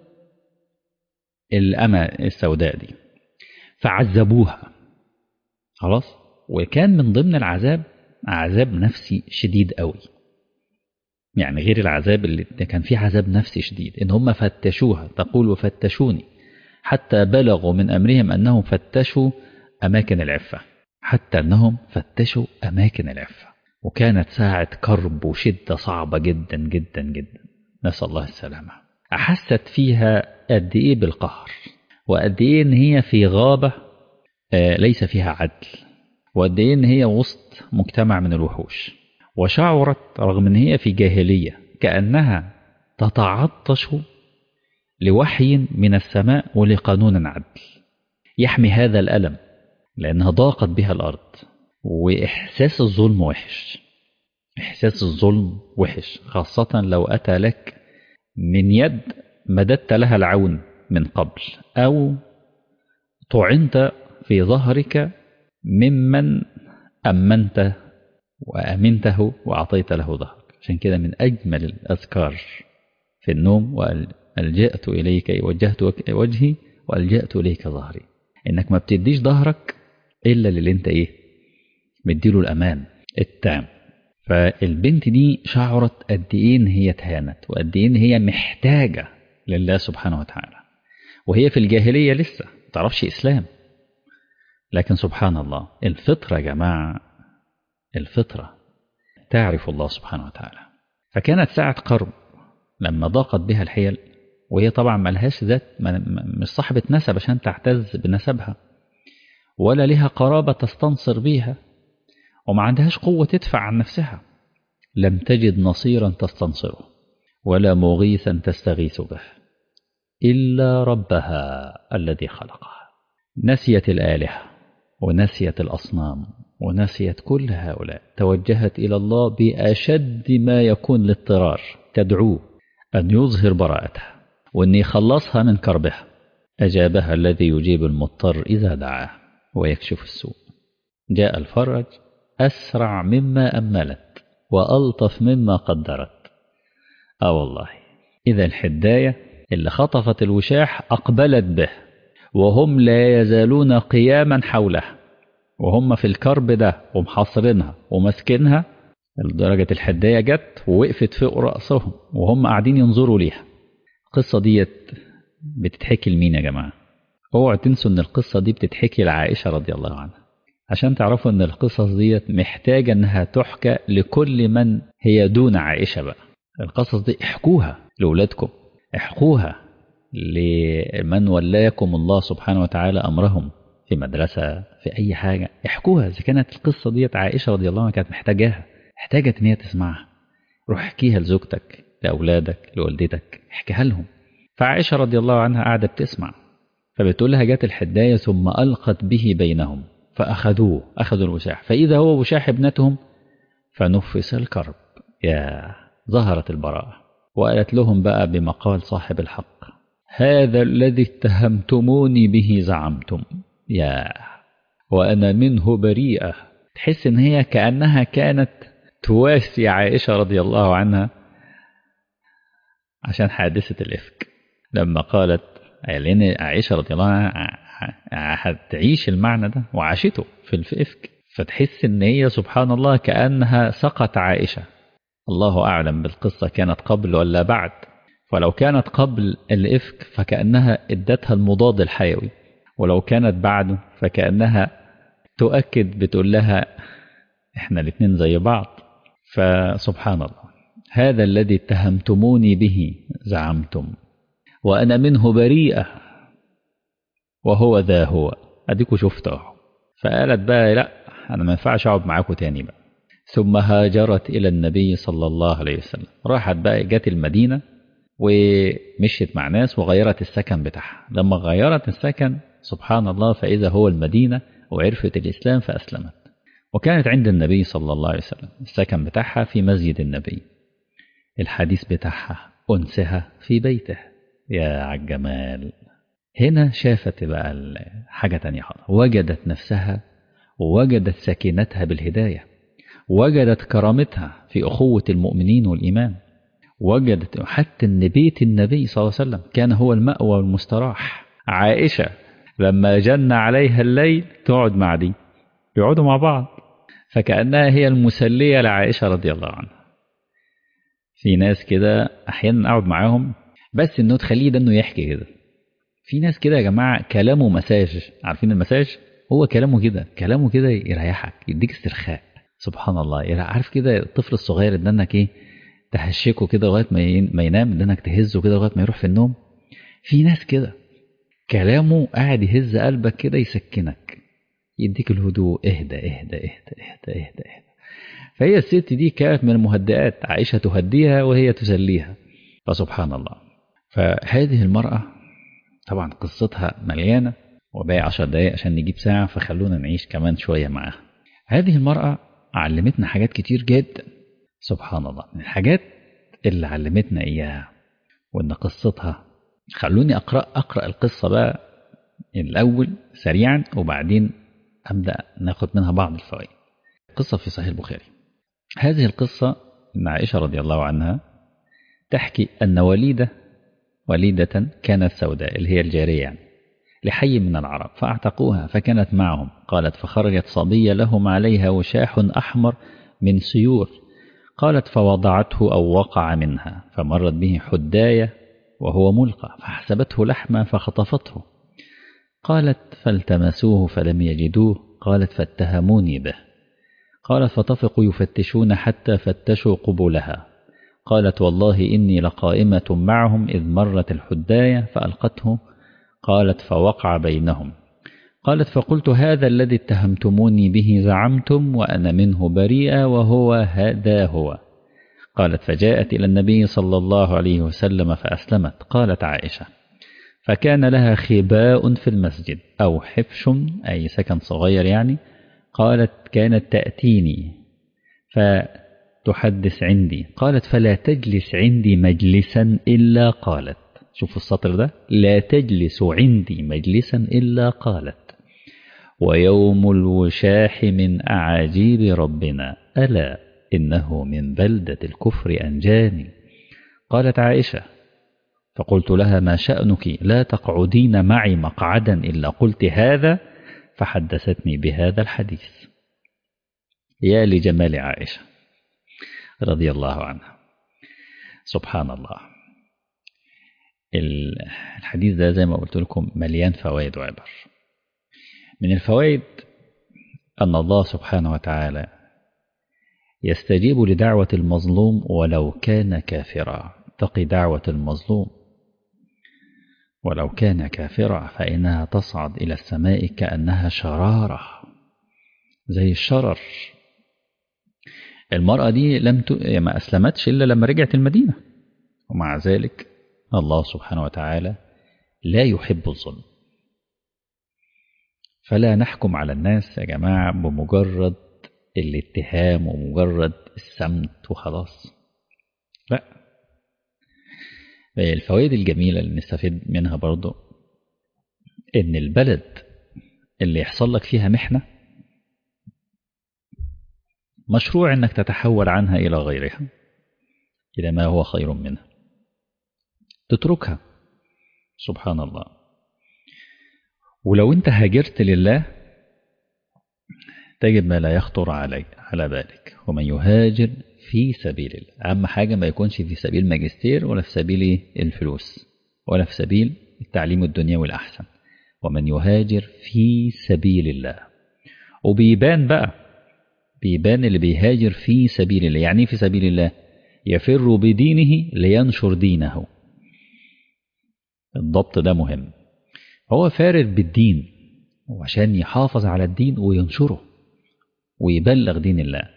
الأمة السوداء دي فعذبوها، خلاص. وكان من ضمن العذاب عذاب نفسي شديد قوي، يعني غير العذاب اللي كان فيه عذاب نفسي شديد، ان هم فتشوها، تقول وفتشوني حتى بلغوا من أمرهم أنهم فتشوا أماكن العفة، حتى أنهم فتشوا أماكن العفة. وكانت ساعة كرب وشدة صعبة جدا جدا جدا، نسأل الله السلامة. أحست فيها قد إيه بالقهر، وقد إيه إن هي في غابة ليس فيها عدل، وقد إيه إن هي وسط مجتمع من الوحوش. وشعرت رغم إن هي في جاهلية كأنها تتعطش لوحي من السماء ولقانون عدل يحمي هذا الألم، لأنها ضاقت بها الأرض. وإحساس الظلم وحش، إحساس الظلم وحش، خاصة لو أتى لك من يد مددت لها العون من قبل، أو طعنت في ظهرك ممن أمنت وأمنته وأعطيت له ظهرك. عشان كده من أجمل الأذكار في النوم وألجأت إليك، وجهت وجهي وألجأت إليك ظهري، إنك ما بتديش ظهرك إلا للي أنت إيه مديله الأمان التام. فالبنت دي شعرت قد إيه إن هي اتهانت، وقد إيه إن هي محتاجة لله سبحانه وتعالى، وهي في الجاهلية لسه ما تعرفش إسلام. لكن سبحان الله الفطرة يا جماعة، الفطرة تعرف الله سبحانه وتعالى. فكانت ساعة قرب لما ضاقت بها الحيل، وهي طبعا ملهاش ذات، مش صاحبة نسب عشان تعتز بنسبها، ولا لها قرابة تستنصر بيها، وما عندهاش قوة تدفع عن نفسها. لم تجد نصيرا تستنصره ولا مغيثا تستغيث به إلا ربها الذي خلقها. نسيت الآلهة ونسيت الأصنام ونسيت كل هؤلاء، توجهت إلى الله بأشد ما يكون الاضطرار، تدعوه أن يظهر براءتها وأن يخلصها من كربها. أجابها الذي يجيب المضطر إذا دعاه ويكشف السوء. جاء الفرج أسرع مما أملت وألطف مما قدرت. والله إذا الحداية اللي خطفت الوشاح أقبلت به، وهم لا يزالون قياما حوله، وهم في الكرب ده ومحاصرينها ومسكنها، لدرجة الحداية جت ووقفت فوق رأسهم وهم قاعدين ينظروا ليها. القصة ديت بتتحكي لمين يا جماعة؟ اوعوا تنسوا ان القصة دي بتتحكي لعائشة رضي الله عنها، عشان تعرفوا ان القصص ديت محتاجة انها تحكى لكل من هي دون عائشة بقى. القصص دي احكوها لأولادكم، احكوها لمن ولاكم الله سبحانه وتعالى أمرهم في مدرسة في أي حاجة، احكوها. إذا كانت القصة ديت عائشة رضي الله عنها كانت محتاجاها، احتاجت ان هي تسمعها، روح احكيها لزوجتك، لأولادك، لوالدتك، احكيها لهم. فعائشة رضي الله عنها قاعدة بتسمع، فبتقول لها جات الحداية ثم ألقت به بينهم فأخذوا الوشاح فإذا هو وشاح ابنتهم فنفس الكرب. ظهرت البراءة وقالت لهم بقى بمقال صاحب الحق: هذا الذي اتهمتموني به زعمتم يا وأنا منه بريئة. تحس إن هي كأنها كانت تواسي عائشة رضي الله عنها عشان حادثة الإفك، لما قالت، لأن عائشة رضي الله عنها هتعيش المعنى ده وعاشته في الإفك، فتحس إن هي سبحان الله كأنها سقط عائشة. الله أعلم بالقصة كانت قبل ولا بعد، ولو كانت قبل الإفك فكأنها ادتها المضاد الحيوي، ولو كانت بعده فكأنها تؤكد بتقول لها احنا الاثنين زي بعض. فسبحان الله، هذا الذي اتهمتموني به زعمتم وأنا منه بريئة وهو ذا هو، أديكوا شفته. فقالت بقى لا، أنا ما ينفعش أقعد معاكم تاني بقى. ثم هاجرت إلى النبي صلى الله عليه وسلم، راحت بقى جت المدينة ومشيت مع ناس وغيرت السكن بتاعها. لما غيرت السكن سبحان الله فإذا هو المدينة، وعرفت الإسلام فأسلمت. وكانت عند النبي صلى الله عليه وسلم، السكن بتاعها في مسجد النبي، الحديث بتاعها أنسها في بيته. يا عالجمال، هنا شافت بقى حاجة تانية خالص، وجدت نفسها ووجدت سكينتها بالهداية، وجدت كرامتها في أخوة المؤمنين والإيمان، وجدت حتى أن بيت النبي صلى الله عليه وسلم كان هو المأوى والمستراح. عائشة لما جن عليها الليل تقعد مع دي، يقعدوا مع بعض، فكأنها هي المسلية لعائشة رضي الله عنها. في ناس كده أحيانا أقعد معاهم بس إنه تخليه ده إنه يحكي كده. في ناس كده يا جماعة كلامه مساج، عارفين المساج؟ هو كلامه كده يريحك، يديك استرخاء. سبحان الله، عارف كده الطفل الصغير ده انك ايه تهشكه كده لغايه ما ينام، ده انك تهزه كده لغايه ما يروح في النوم. في ناس كده كلامه قاعد يهز قلبك كده، يسكنك، يديك الهدوء، اهدى اهدى اهدى اهدى اهدى اهدى. فهي الست دي كانت من المهدئات، عائشة تهديها وهي تسليها. فسبحان الله، فهذه المرأة طبعا قصتها مليانة، وباقي 10 دقايق عشان نجيب ساعة، فخلونا نعيش كمان شوية معاها. هذه المرأة علمتنا حاجات كتير جدا. سبحان الله، من الحاجات اللي علمتنا إياها وإن قصتها، خلوني أقرأ القصة بقى الأول سريعا، وبعدين أبدأ ناخد منها بعض الفوائد. قصة في صحيح البخاري. هذه القصة إن عائشة رضي الله عنها تحكي أن وليدة كانت سوداء، اللي هي الجارية يعني، لحي من العرب فأعتقوها فكانت معهم. قالت فخرجت صبية لهم عليها وشاح أحمر من سيور. قالت فوضعته أو وقع منها، فمرت به حداية وهو ملقى، فحسبته لحما فخطفته. قالت فالتمسوه فلم يجدوه. قالت فاتهموني به. قالت فطفقوا يفتشون حتى فتشوا قبولها. قالت والله إني لقائمة معهم إذ مرت الحداية فألقته. قالت فوقع بينهم. قالت فقلت هذا الذي اتهمتموني به زعمتم وأنا منه بريئة وهو هذا هو. قالت فجاءت إلى النبي صلى الله عليه وسلم فأسلمت. قالت عائشة فكان لها خباء في المسجد أو حفش، أي سكن صغير يعني. قالت كانت تأتيني فتحدث عندي. قالت فلا تجلس عندي مجلسا إلا قالت، شوفوا السطر ده، لا تجلس عندي مجلسا إلا قالت ويوم الوشاح من أعاجيب ربنا ألا إنه من بلدة الكفر أنجاني. قالت عائشة فقلت لها ما شأنك لا تقعدين معي مقعدا إلا قلت هذا، فحدثتني بهذا الحديث. يا لجمال عائشة رضي الله عنها. سبحان الله، الحديث ده زي ما قلت لكم مليان فوائد وعبر. من الفوائد أن الله سبحانه وتعالى يستجيب لدعوة المظلوم ولو كان كافرا. اتق دعوة المظلوم ولو كان كافرا فإنها تصعد إلى السماء كأنها شرارة، زي الشرر. المرأة دي ما أسلمتش إلا لما رجعت المدينة، ومع ذلك الله سبحانه وتعالى لا يحب الظلم. فلا نحكم على الناس يا جماعة بمجرد الاتهام ومجرد السمت وخلاص، لا، فالفوائد الجميلة اللي نستفيد منها برضو إن البلد اللي يحصل لك فيها محنة مشروع إنك تتحول عنها إلى غيرها، إلى ما هو خير منها، تتركها. سبحان الله. ولو أنت هاجرت لله تجد ما لا يخطر على بالك. ومن يهاجر في سبيل الله، أهم حاجة ما يكونش في سبيل ماجستير، ولا في سبيل الفلوس، ولا في سبيل التعليم الدنيوي الأحسن. ومن يهاجر في سبيل الله. وبيبان بقى، بيبان اللي بيهاجر في سبيل الله. يعني في سبيل الله يفر بدينه لينشر دينه. الضبط ده مهم. هو فارر بالدين وعشان يحافظ على الدين وينشره ويبلغ دين الله،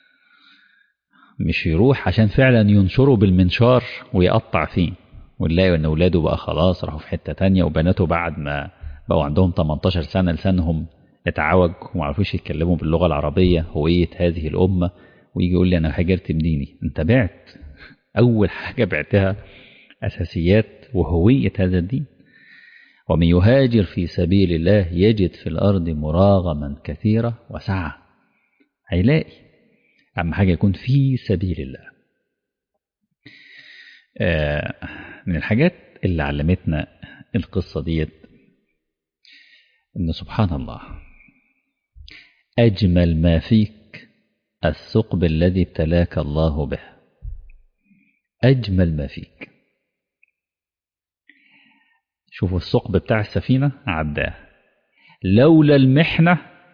مش يروح عشان فعلا ينشره بالمنشار ويقطع فيه، ونلاقي ان اولاده بقى خلاص راحوا في حتة تانية، وبناته بعد ما بقوا عندهم 18 سنة لسانهم اتعوج وما عرفوش يتكلموا باللغة العربية، هوية هذه الأمة، ويجي يقول لي أنا هاجرت بديني. أنت بعت أول حاجة بعتها أساسيات وهوية هذا الدين. ومن يهاجر في سبيل الله يجد في الأرض مراغما كثيرة وسعة. هيلاقي. أهم حاجة يكون في سبيل الله. من الحاجات اللي علمتنا القصة ديت إن سبحان الله أجمل ما فيك الثقب الذي ابتلاك الله به. أجمل ما فيك. شوفوا الثقب بتاع السفينة عداه، لولا المحنة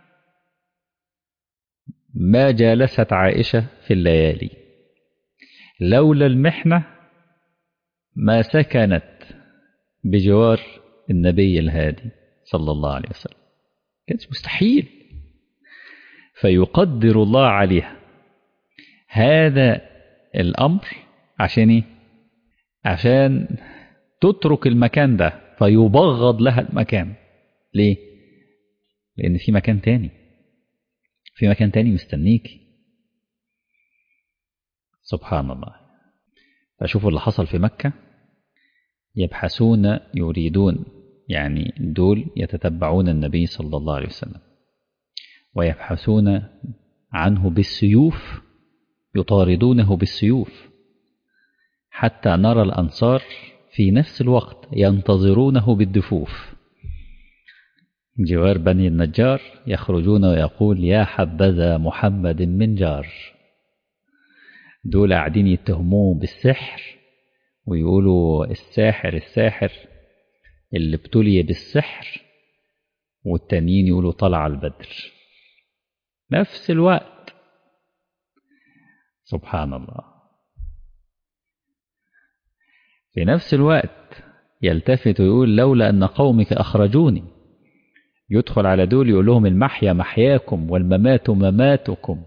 ما جالست عائشة في الليالي، لولا المحنة ما سكنت بجوار النبي الهادي صلى الله عليه وسلم. كانت مستحيل. فيقدر الله عليها هذا الأمر عشان إيه؟ عشان تترك المكان ده فيبغض لها المكان. ليه؟ لأن في مكان تاني، في مكان تاني مستنيك. سبحان الله. فشوفوا اللي حصل في مكة. يبحثون يريدون، يعني دول يتتبعون النبي صلى الله عليه وسلم ويبحثون عنه بالسيوف، يطاردونه بالسيوف، حتى نرى الأنصار في نفس الوقت ينتظرونه بالدفوف. جوار بني النجار يخرجون ويقول يا حبذا محمد من جار. دول قاعدين يتهموه بالسحر ويقولوا الساحر الساحر اللي ابتلي بالسحر، والتانيين يقولوا طلع البدر. نفس الوقت. سبحان الله. في نفس الوقت يلتفت ويقول لولا أن قومك أخرجوني. يدخل على دول يقول لهم المحيا محياكم والممات مماتكم،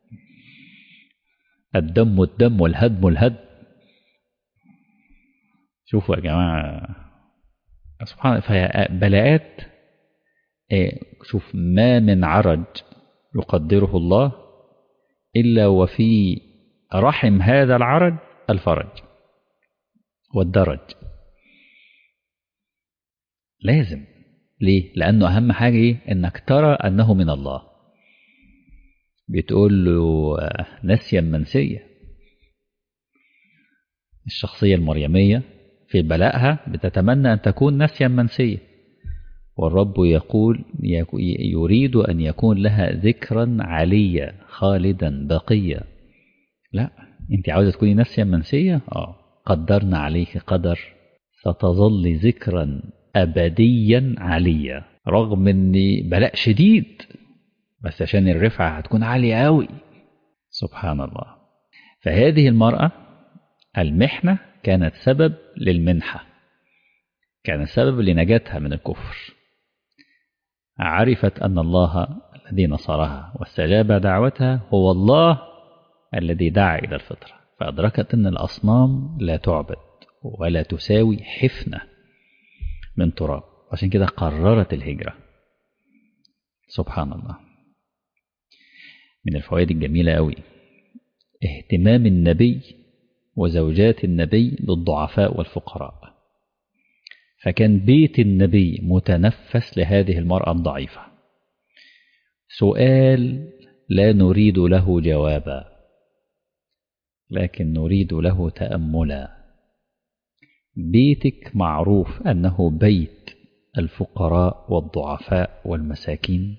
الدم الدم والهدم الهدم. شوفوا يا جماعة سبحان الله. فبلاءات. شوف ما من عرج يقدره الله إلا وفي رحم هذا العرج الفرج والدرج. لازم. ليه؟ لأنه أهم حاجة إيه؟ إنك ترى أنه من الله. بتقول له نسيا منسية. الشخصية المريمية في بلائها بتتمنى أن تكون نسيا منسية، والرب يقول يريد أن يكون لها ذكرا عليا خالدا بقيا. لا، أنت عاوزة تكوني نسيا منسية؟ قدرنا عليك قدر ستظل ذكرا أبديا عليا، رغم أن بلاء شديد بس عشان الرفعة هتكون عالية أوي. سبحان الله. فهذه المرأة المحنة كانت سبب للمنحة، كانت سبب لنجاتها من الكفر. عرفت أن الله الذي نصرها واستجاب دعوتها هو الله الذي دعا إلى الفطرة، فأدركت أن الأصنام لا تعبد ولا تساوي حفنة من تراب، عشان كده قررت الهجرة. سبحان الله. من الفوائد الجميلة أوي اهتمام النبي وزوجات النبي بالضعفاء والفقراء، فكان بيت النبي متنفس لهذه المرأة الضعيفة. سؤال لا نريد له جوابا، لكن نريد له تأملا. بيتك معروف أنه بيت الفقراء والضعفاء والمساكين؟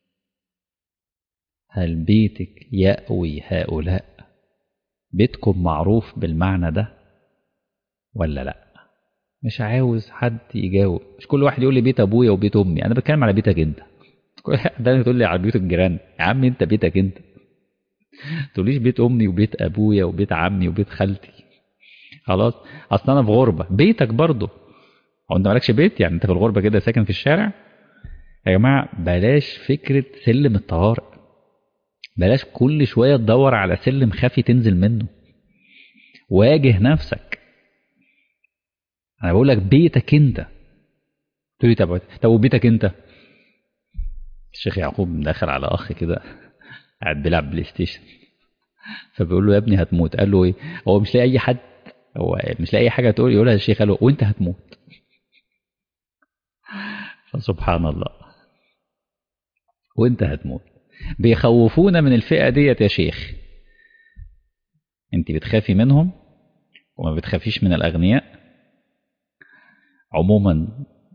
هل بيتك يأوي هؤلاء؟ بيتكم معروف بالمعنى ده ولا لا؟ مش عاوز حد يجاوب، مش كل واحد يقول لي بيت ابويا وبيت امي، انا بتكلم على بيتك انت. كل واحد ده تقول لي على بيوت الجيران، يا عم انت بيتك انت، ما تقوليش بيت امي وبيت ابويا وبيت عمي وبيت خالتي. خلاص، اصل انا في غربه، بيتك برضه. هو انت مالكش بيت؟ يعني انت في الغربه كده ساكن في الشارع؟ يا جماعه بلاش فكره سلم الطوارئ، بلاش كل شويه تدور على سلم خفي تنزل منه. واجه نفسك. انا بقول لك بيتك انت. تقول لي طب وبيتك انت؟ الشيخ يعقوب دخل على اخ كده قاعد بيلعب بلاي ستيشن، فبيقول له يا ابني هتموت. قال له ايه؟ هو مش لاقي اي حد، هو مش لاقي اي حاجه تقول يقولها الشيخ، قال له وانت هتموت. فسبحان الله، وانت هتموت. بيخوفونا من الفئه ديت يا شيخ. انت بتخافي منهم وما بتخافيش من الاغنياء عموما.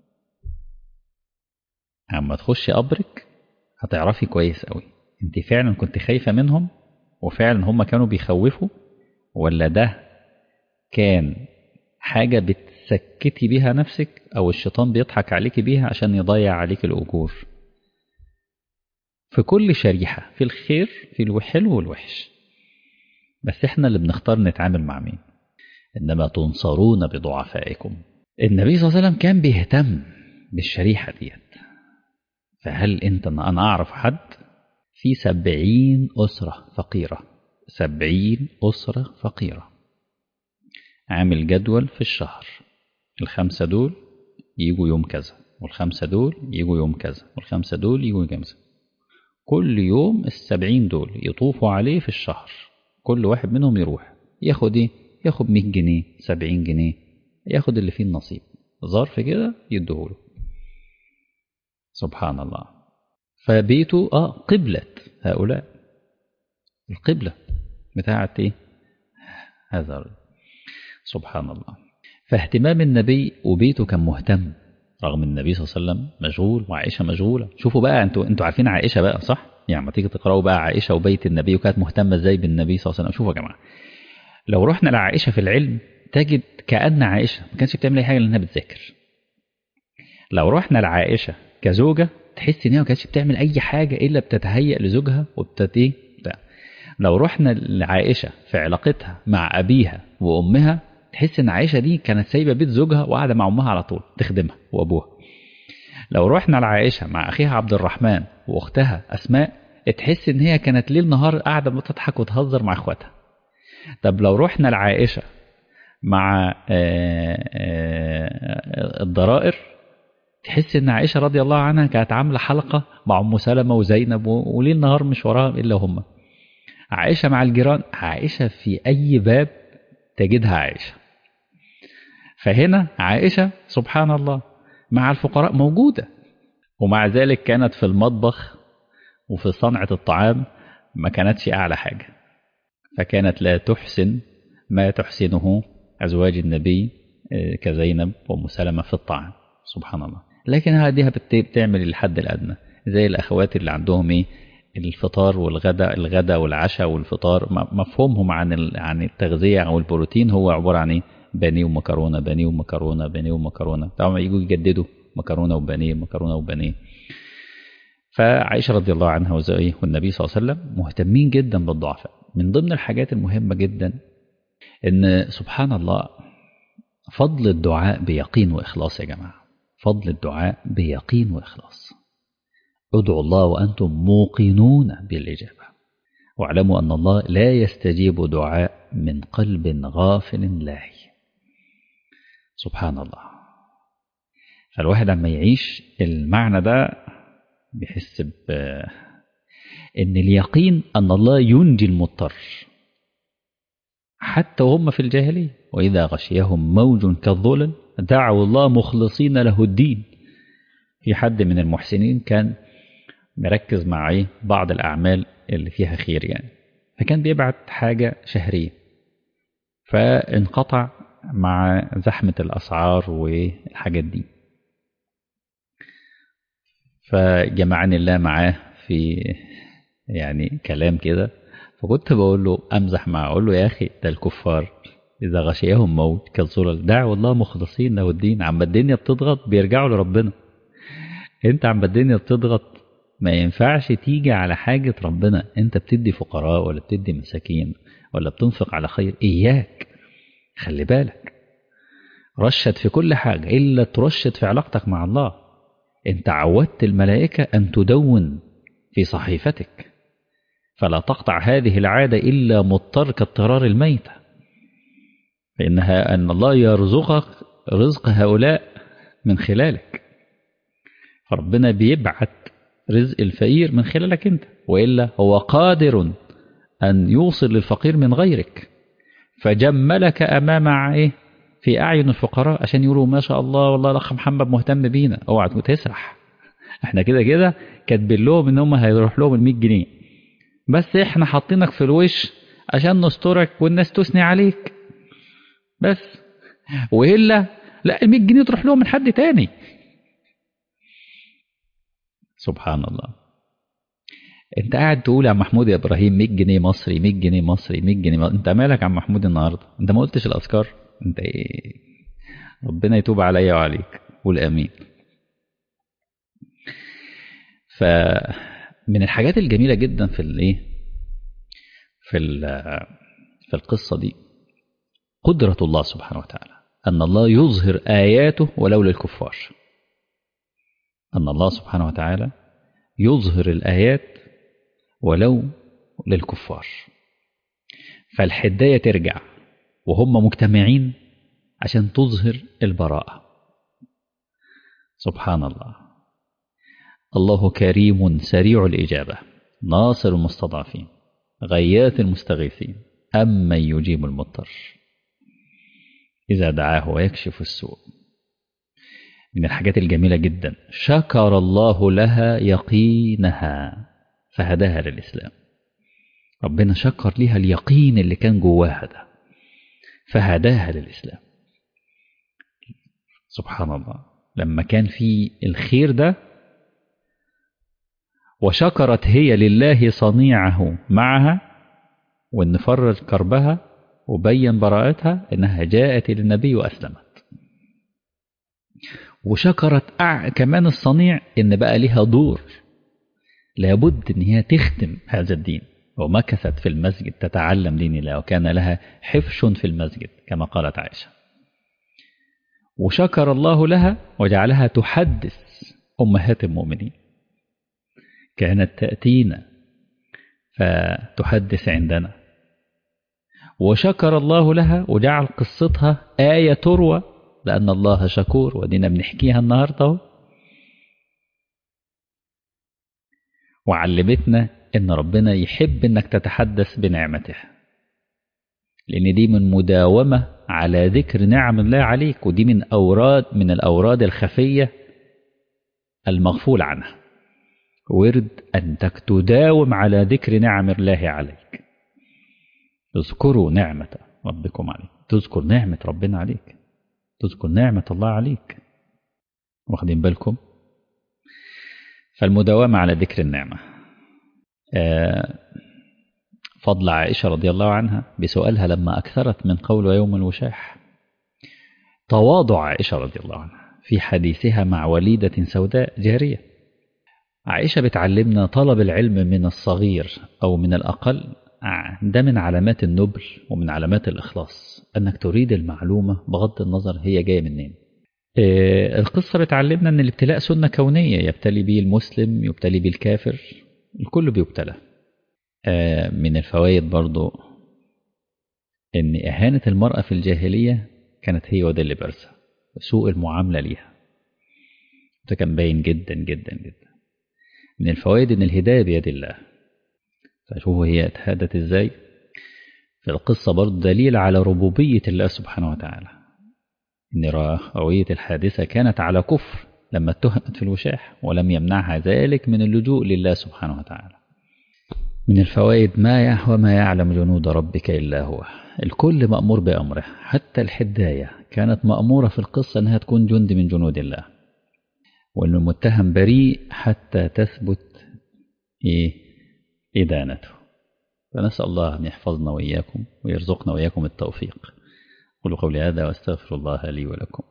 اما تخشي قبرك هتعرفي كويس قوي انت فعلا كنت خايفه منهم وفعلا هم كانوا بيخوفوا، ولا ده كان حاجة بتسكتي بيها نفسك أو الشيطان بيضحك عليك بيها عشان يضيع عليك الأجور. في كل شريحة، في الخير في الحلو والوحش، بس احنا اللي بنختار نتعامل مع مين. إنما تنصرون بضعفائكم. النبي صلى الله عليه وسلم كان بيهتم بالشريحة ديت. فهل أنا أعرف حد في 70 أسرة فقيرة، 70 أسرة فقيرة، عامل جدول في الشهر، الخمسة دول يجوا يوم كذا، والخمسة دول يجوا يوم كذا، والخمسة دول يجوا يوم كذا. كل يوم 70 دول يطوفوا عليه في الشهر، كل واحد منهم يروح ياخد ايه؟ ياخد 100 جنيه 70 جنيه، ياخد اللي فيه النصيب، ظرف كده يديهوله. سبحان الله. فبيته قبلة هؤلاء، القبلة بتاعت ايه؟ هذا الرجل. سبحان الله. فاهتمام النبي وبيته كان مهتم، رغم النبي صلى الله عليه وسلم مشغول وعائشة مشغولة. شوفوا بقى، انتوا عارفين عائشة بقى صح؟ يعني ما تيجي تقرأوا بقى عائشة وبيت النبي وكانت مهتمة ازاي بالنبي صلى الله عليه وسلم. شوفوا يا جماعة، لو رحنا لعائشة في العلم تجد كأن عائشة ما كانتش بتعمل أي حاجة لأنها بتذاكر. لو رحنا لعائشة كزوجة تحس إن هي ما كانتش بتعمل أي حاجة إلا بتتهيأ لزوجها وبتتيه. لو رحنا لعائشة في علاقتها مع أبيها وأمها تحس إن عائشة دي كانت سايبة بيت زوجها وقاعدة مع أمها على طول تخدمها وأبوها. لو رحنا لعائشة مع أخيها عبد الرحمن وأختها أسماء تحس إن هي كانت ليل نهار قاعدة بتضحك وتهزر مع إخواتها. طب لو رحنا لعائشة مع الضرائر تحس إن عائشة رضي الله عنها كانت عاملة حلقة مع أم سلمة وزينب وليل نهار مش وراها إلا هم. عائشة مع الجيران، عائشة في أي باب تجدها عائشة. فهنا عائشة سبحان الله مع الفقراء موجودة، ومع ذلك كانت في المطبخ وفي صنعة الطعام ما كانتش أعلى حاجة، فكانت لا تحسن ما تحسنه أزواج النبي كزينب وأم سلمة في الطعام. سبحان الله. لكن هذه بتعمل الحد الأدنى، زي الأخوات اللي عندهم إيه الفطار والغداء، الغداء والعشاء والفطار مفهومهم عن التغذية أو البروتين هو عبارة عن إيه؟ بانيه ومكرونة، بانيه ومكرونة، بانيه ومكرونة. طبعا يجوا يجددوا مكرونة وبانيه، مكرونة وبانيه. فعائشة رضي الله عنها والنبي صلى الله عليه وسلم مهتمين جدا بالضعفاء. من ضمن الحاجات المهمة جدا إن سبحان الله فضل الدعاء بيقين وإخلاص. يا جماعة فضل الدعاء بيقين وإخلاص. ادعوا الله وأنتم موقنون بالإجابة، واعلموا أن الله لا يستجيب دعاء من قلب غافل لاهي. سبحان الله. فالواحد لما يعيش المعنى ده بيحس إن اليقين أن الله ينجي المضطر. حتى وهم في الجاهلية. وإذا غشيهم موج كالظلل دعوا الله مخلصين له الدين. في حد من المحسنين كان مركز مع بعض الأعمال اللي فيها خير يعني، فكان بيبعت حاجة شهرية، فانقطع مع زحمة الأسعار والحاجات دي، فجمعني الله معاه في يعني كلام كده. فكنت بقول له أمزح معه، أقول له يا أخي ده الكفار إذا غشيهم موت كالظلل دعوا الله مخلصين له الدين. عم الدنيا بتضغط بيرجعوا لربنا، أنت عم الدنيا بتضغط ما ينفعش تيجي على حاجة ربنا. أنت بتدي فقراء ولا بتدي مساكين ولا بتنفق على خير، إياك خلي بالك، رشد في كل حاجة إلا ترشد في علاقتك مع الله. أنت عودت الملائكة أن تدون في صحيفتك، فلا تقطع هذه العادة إلا مضطر كاضطرار الميتة، فإنها أن الله يرزقك رزق هؤلاء من خلالك. فربنا بيبعت رزق الفقير من خلالك أنت، وإلا هو قادر أن يوصل للفقير من غيرك، فجملك أمام في أعين الفقراء عشان يقولوا ما شاء الله والله الأخ محمد مهتم بينا. اوعى تسرح، احنا كده كده كاتبين لهم ان هم هيروح لهم ال 100 جنيه، بس احنا حاطينك في الوش عشان نسترك والناس تثني عليك بس، والا لا ال 100 جنيه تروح لهم من حد تاني. سبحان الله. انت قاعد تقول يا محمود يا ابراهيم 100 جنيه مصري 100 جنيه مصري 100 جنيه مصري. انت مالك يا عم محمود النهارده؟ انت ما قلتش الاذكار؟ انت ايه؟ ربنا يتوب عليا وعليك، قول امين. فمن الحاجات الجميله جدا في في القصه دي قدره الله سبحانه وتعالى، ان الله يظهر اياته ولو للكفار. ان الله سبحانه وتعالى يظهر الايات ولو للكفار، فالحدايه ترجع وهم مجتمعين عشان تظهر البراءه. سبحان الله. الله كريم سريع الإجابة ناصر المستضعفين غياث المستغيثين أمن يجيب المضطر إذا دعاه ويكشف السوء. من الحاجات الجميلة جدا شكر الله لها يقينها فهداها للإسلام. ربنا شكر لها اليقين اللي كان جواها ده فهداها للإسلام. سبحان الله. لما كان في الخير ده وشكرت هي لله صنيعه معها، وان فرج كربها وبين براءتها انها جاءت للنبي واسلمت، وشكرت كمان الصنيع ان بقى لها دور لابد ان هي تختم هذا الدين، ومكثت في المسجد تتعلم دين الله وكان لها حفش في المسجد كما قالت عائشة. وشكر الله لها وجعلها تحدث أمهات المؤمنين، كانت تأتينا فتحدث عندنا. وشكر الله لها وجعل قصتها آية تروى لأن الله شكور، ودينا بنحكيها النهاردة، وعلمتنا إن ربنا يحب إنك تتحدث بنعمته، لأن دي من مداومة على ذكر نعم الله عليك، ودي من الأوراد الخفية المغفول عنها. ورد أنك تداوم على ذكر نعم الله عليك. اذكروا نعمة ربكم عليك، تذكر نعمة ربنا عليك، تذكر نعمة الله عليك. واخدين بالكم؟ فالمداومة على ذكر النعمة. فضل عائشة رضي الله عنها بسؤالها لما أكثرت من قول يوم الوشاح. تواضع عائشة رضي الله عنها في حديثها مع وليدة سوداء جارية. عائشة بتعلمنا طلب العلم من الصغير أو من الأقل ده من علامات النبل ومن علامات الإخلاص، أنك تريد المعلومة بغض النظر هي جاية منين. القصة بتعلمنا أن الابتلاء سنة كونية يبتلي به المسلم يبتلي به الكافر، الكل بيبتلى. من الفوائد برضو أن إهانة المرأة في الجاهلية كانت هي وده اللي برسها، سوء المعاملة ليها، ده كان باين جدا جدا جدا. من الفوائد أن الهداية بيد الله، فشوفوا هي اتهادت إزاي. القصة برضه دليل على ربوبية الله سبحانه وتعالى، إن راوية الحادثة كانت على كفر لما اتهمت في الوشاح، ولم يمنعها ذلك من اللجوء لله سبحانه وتعالى. من الفوائد وما يعلم جنود ربك إلا هو. الكل مأمور بأمره، حتى الحداية كانت مأمورة في القصة أنها تكون جند من جنود الله، وأن المتهم بريء حتى تثبت إدانته. فنسأل الله أن يحفظنا وإياكم ويرزقنا وإياكم التوفيق. قولوا قولي هذا واستغفر الله لي ولكم.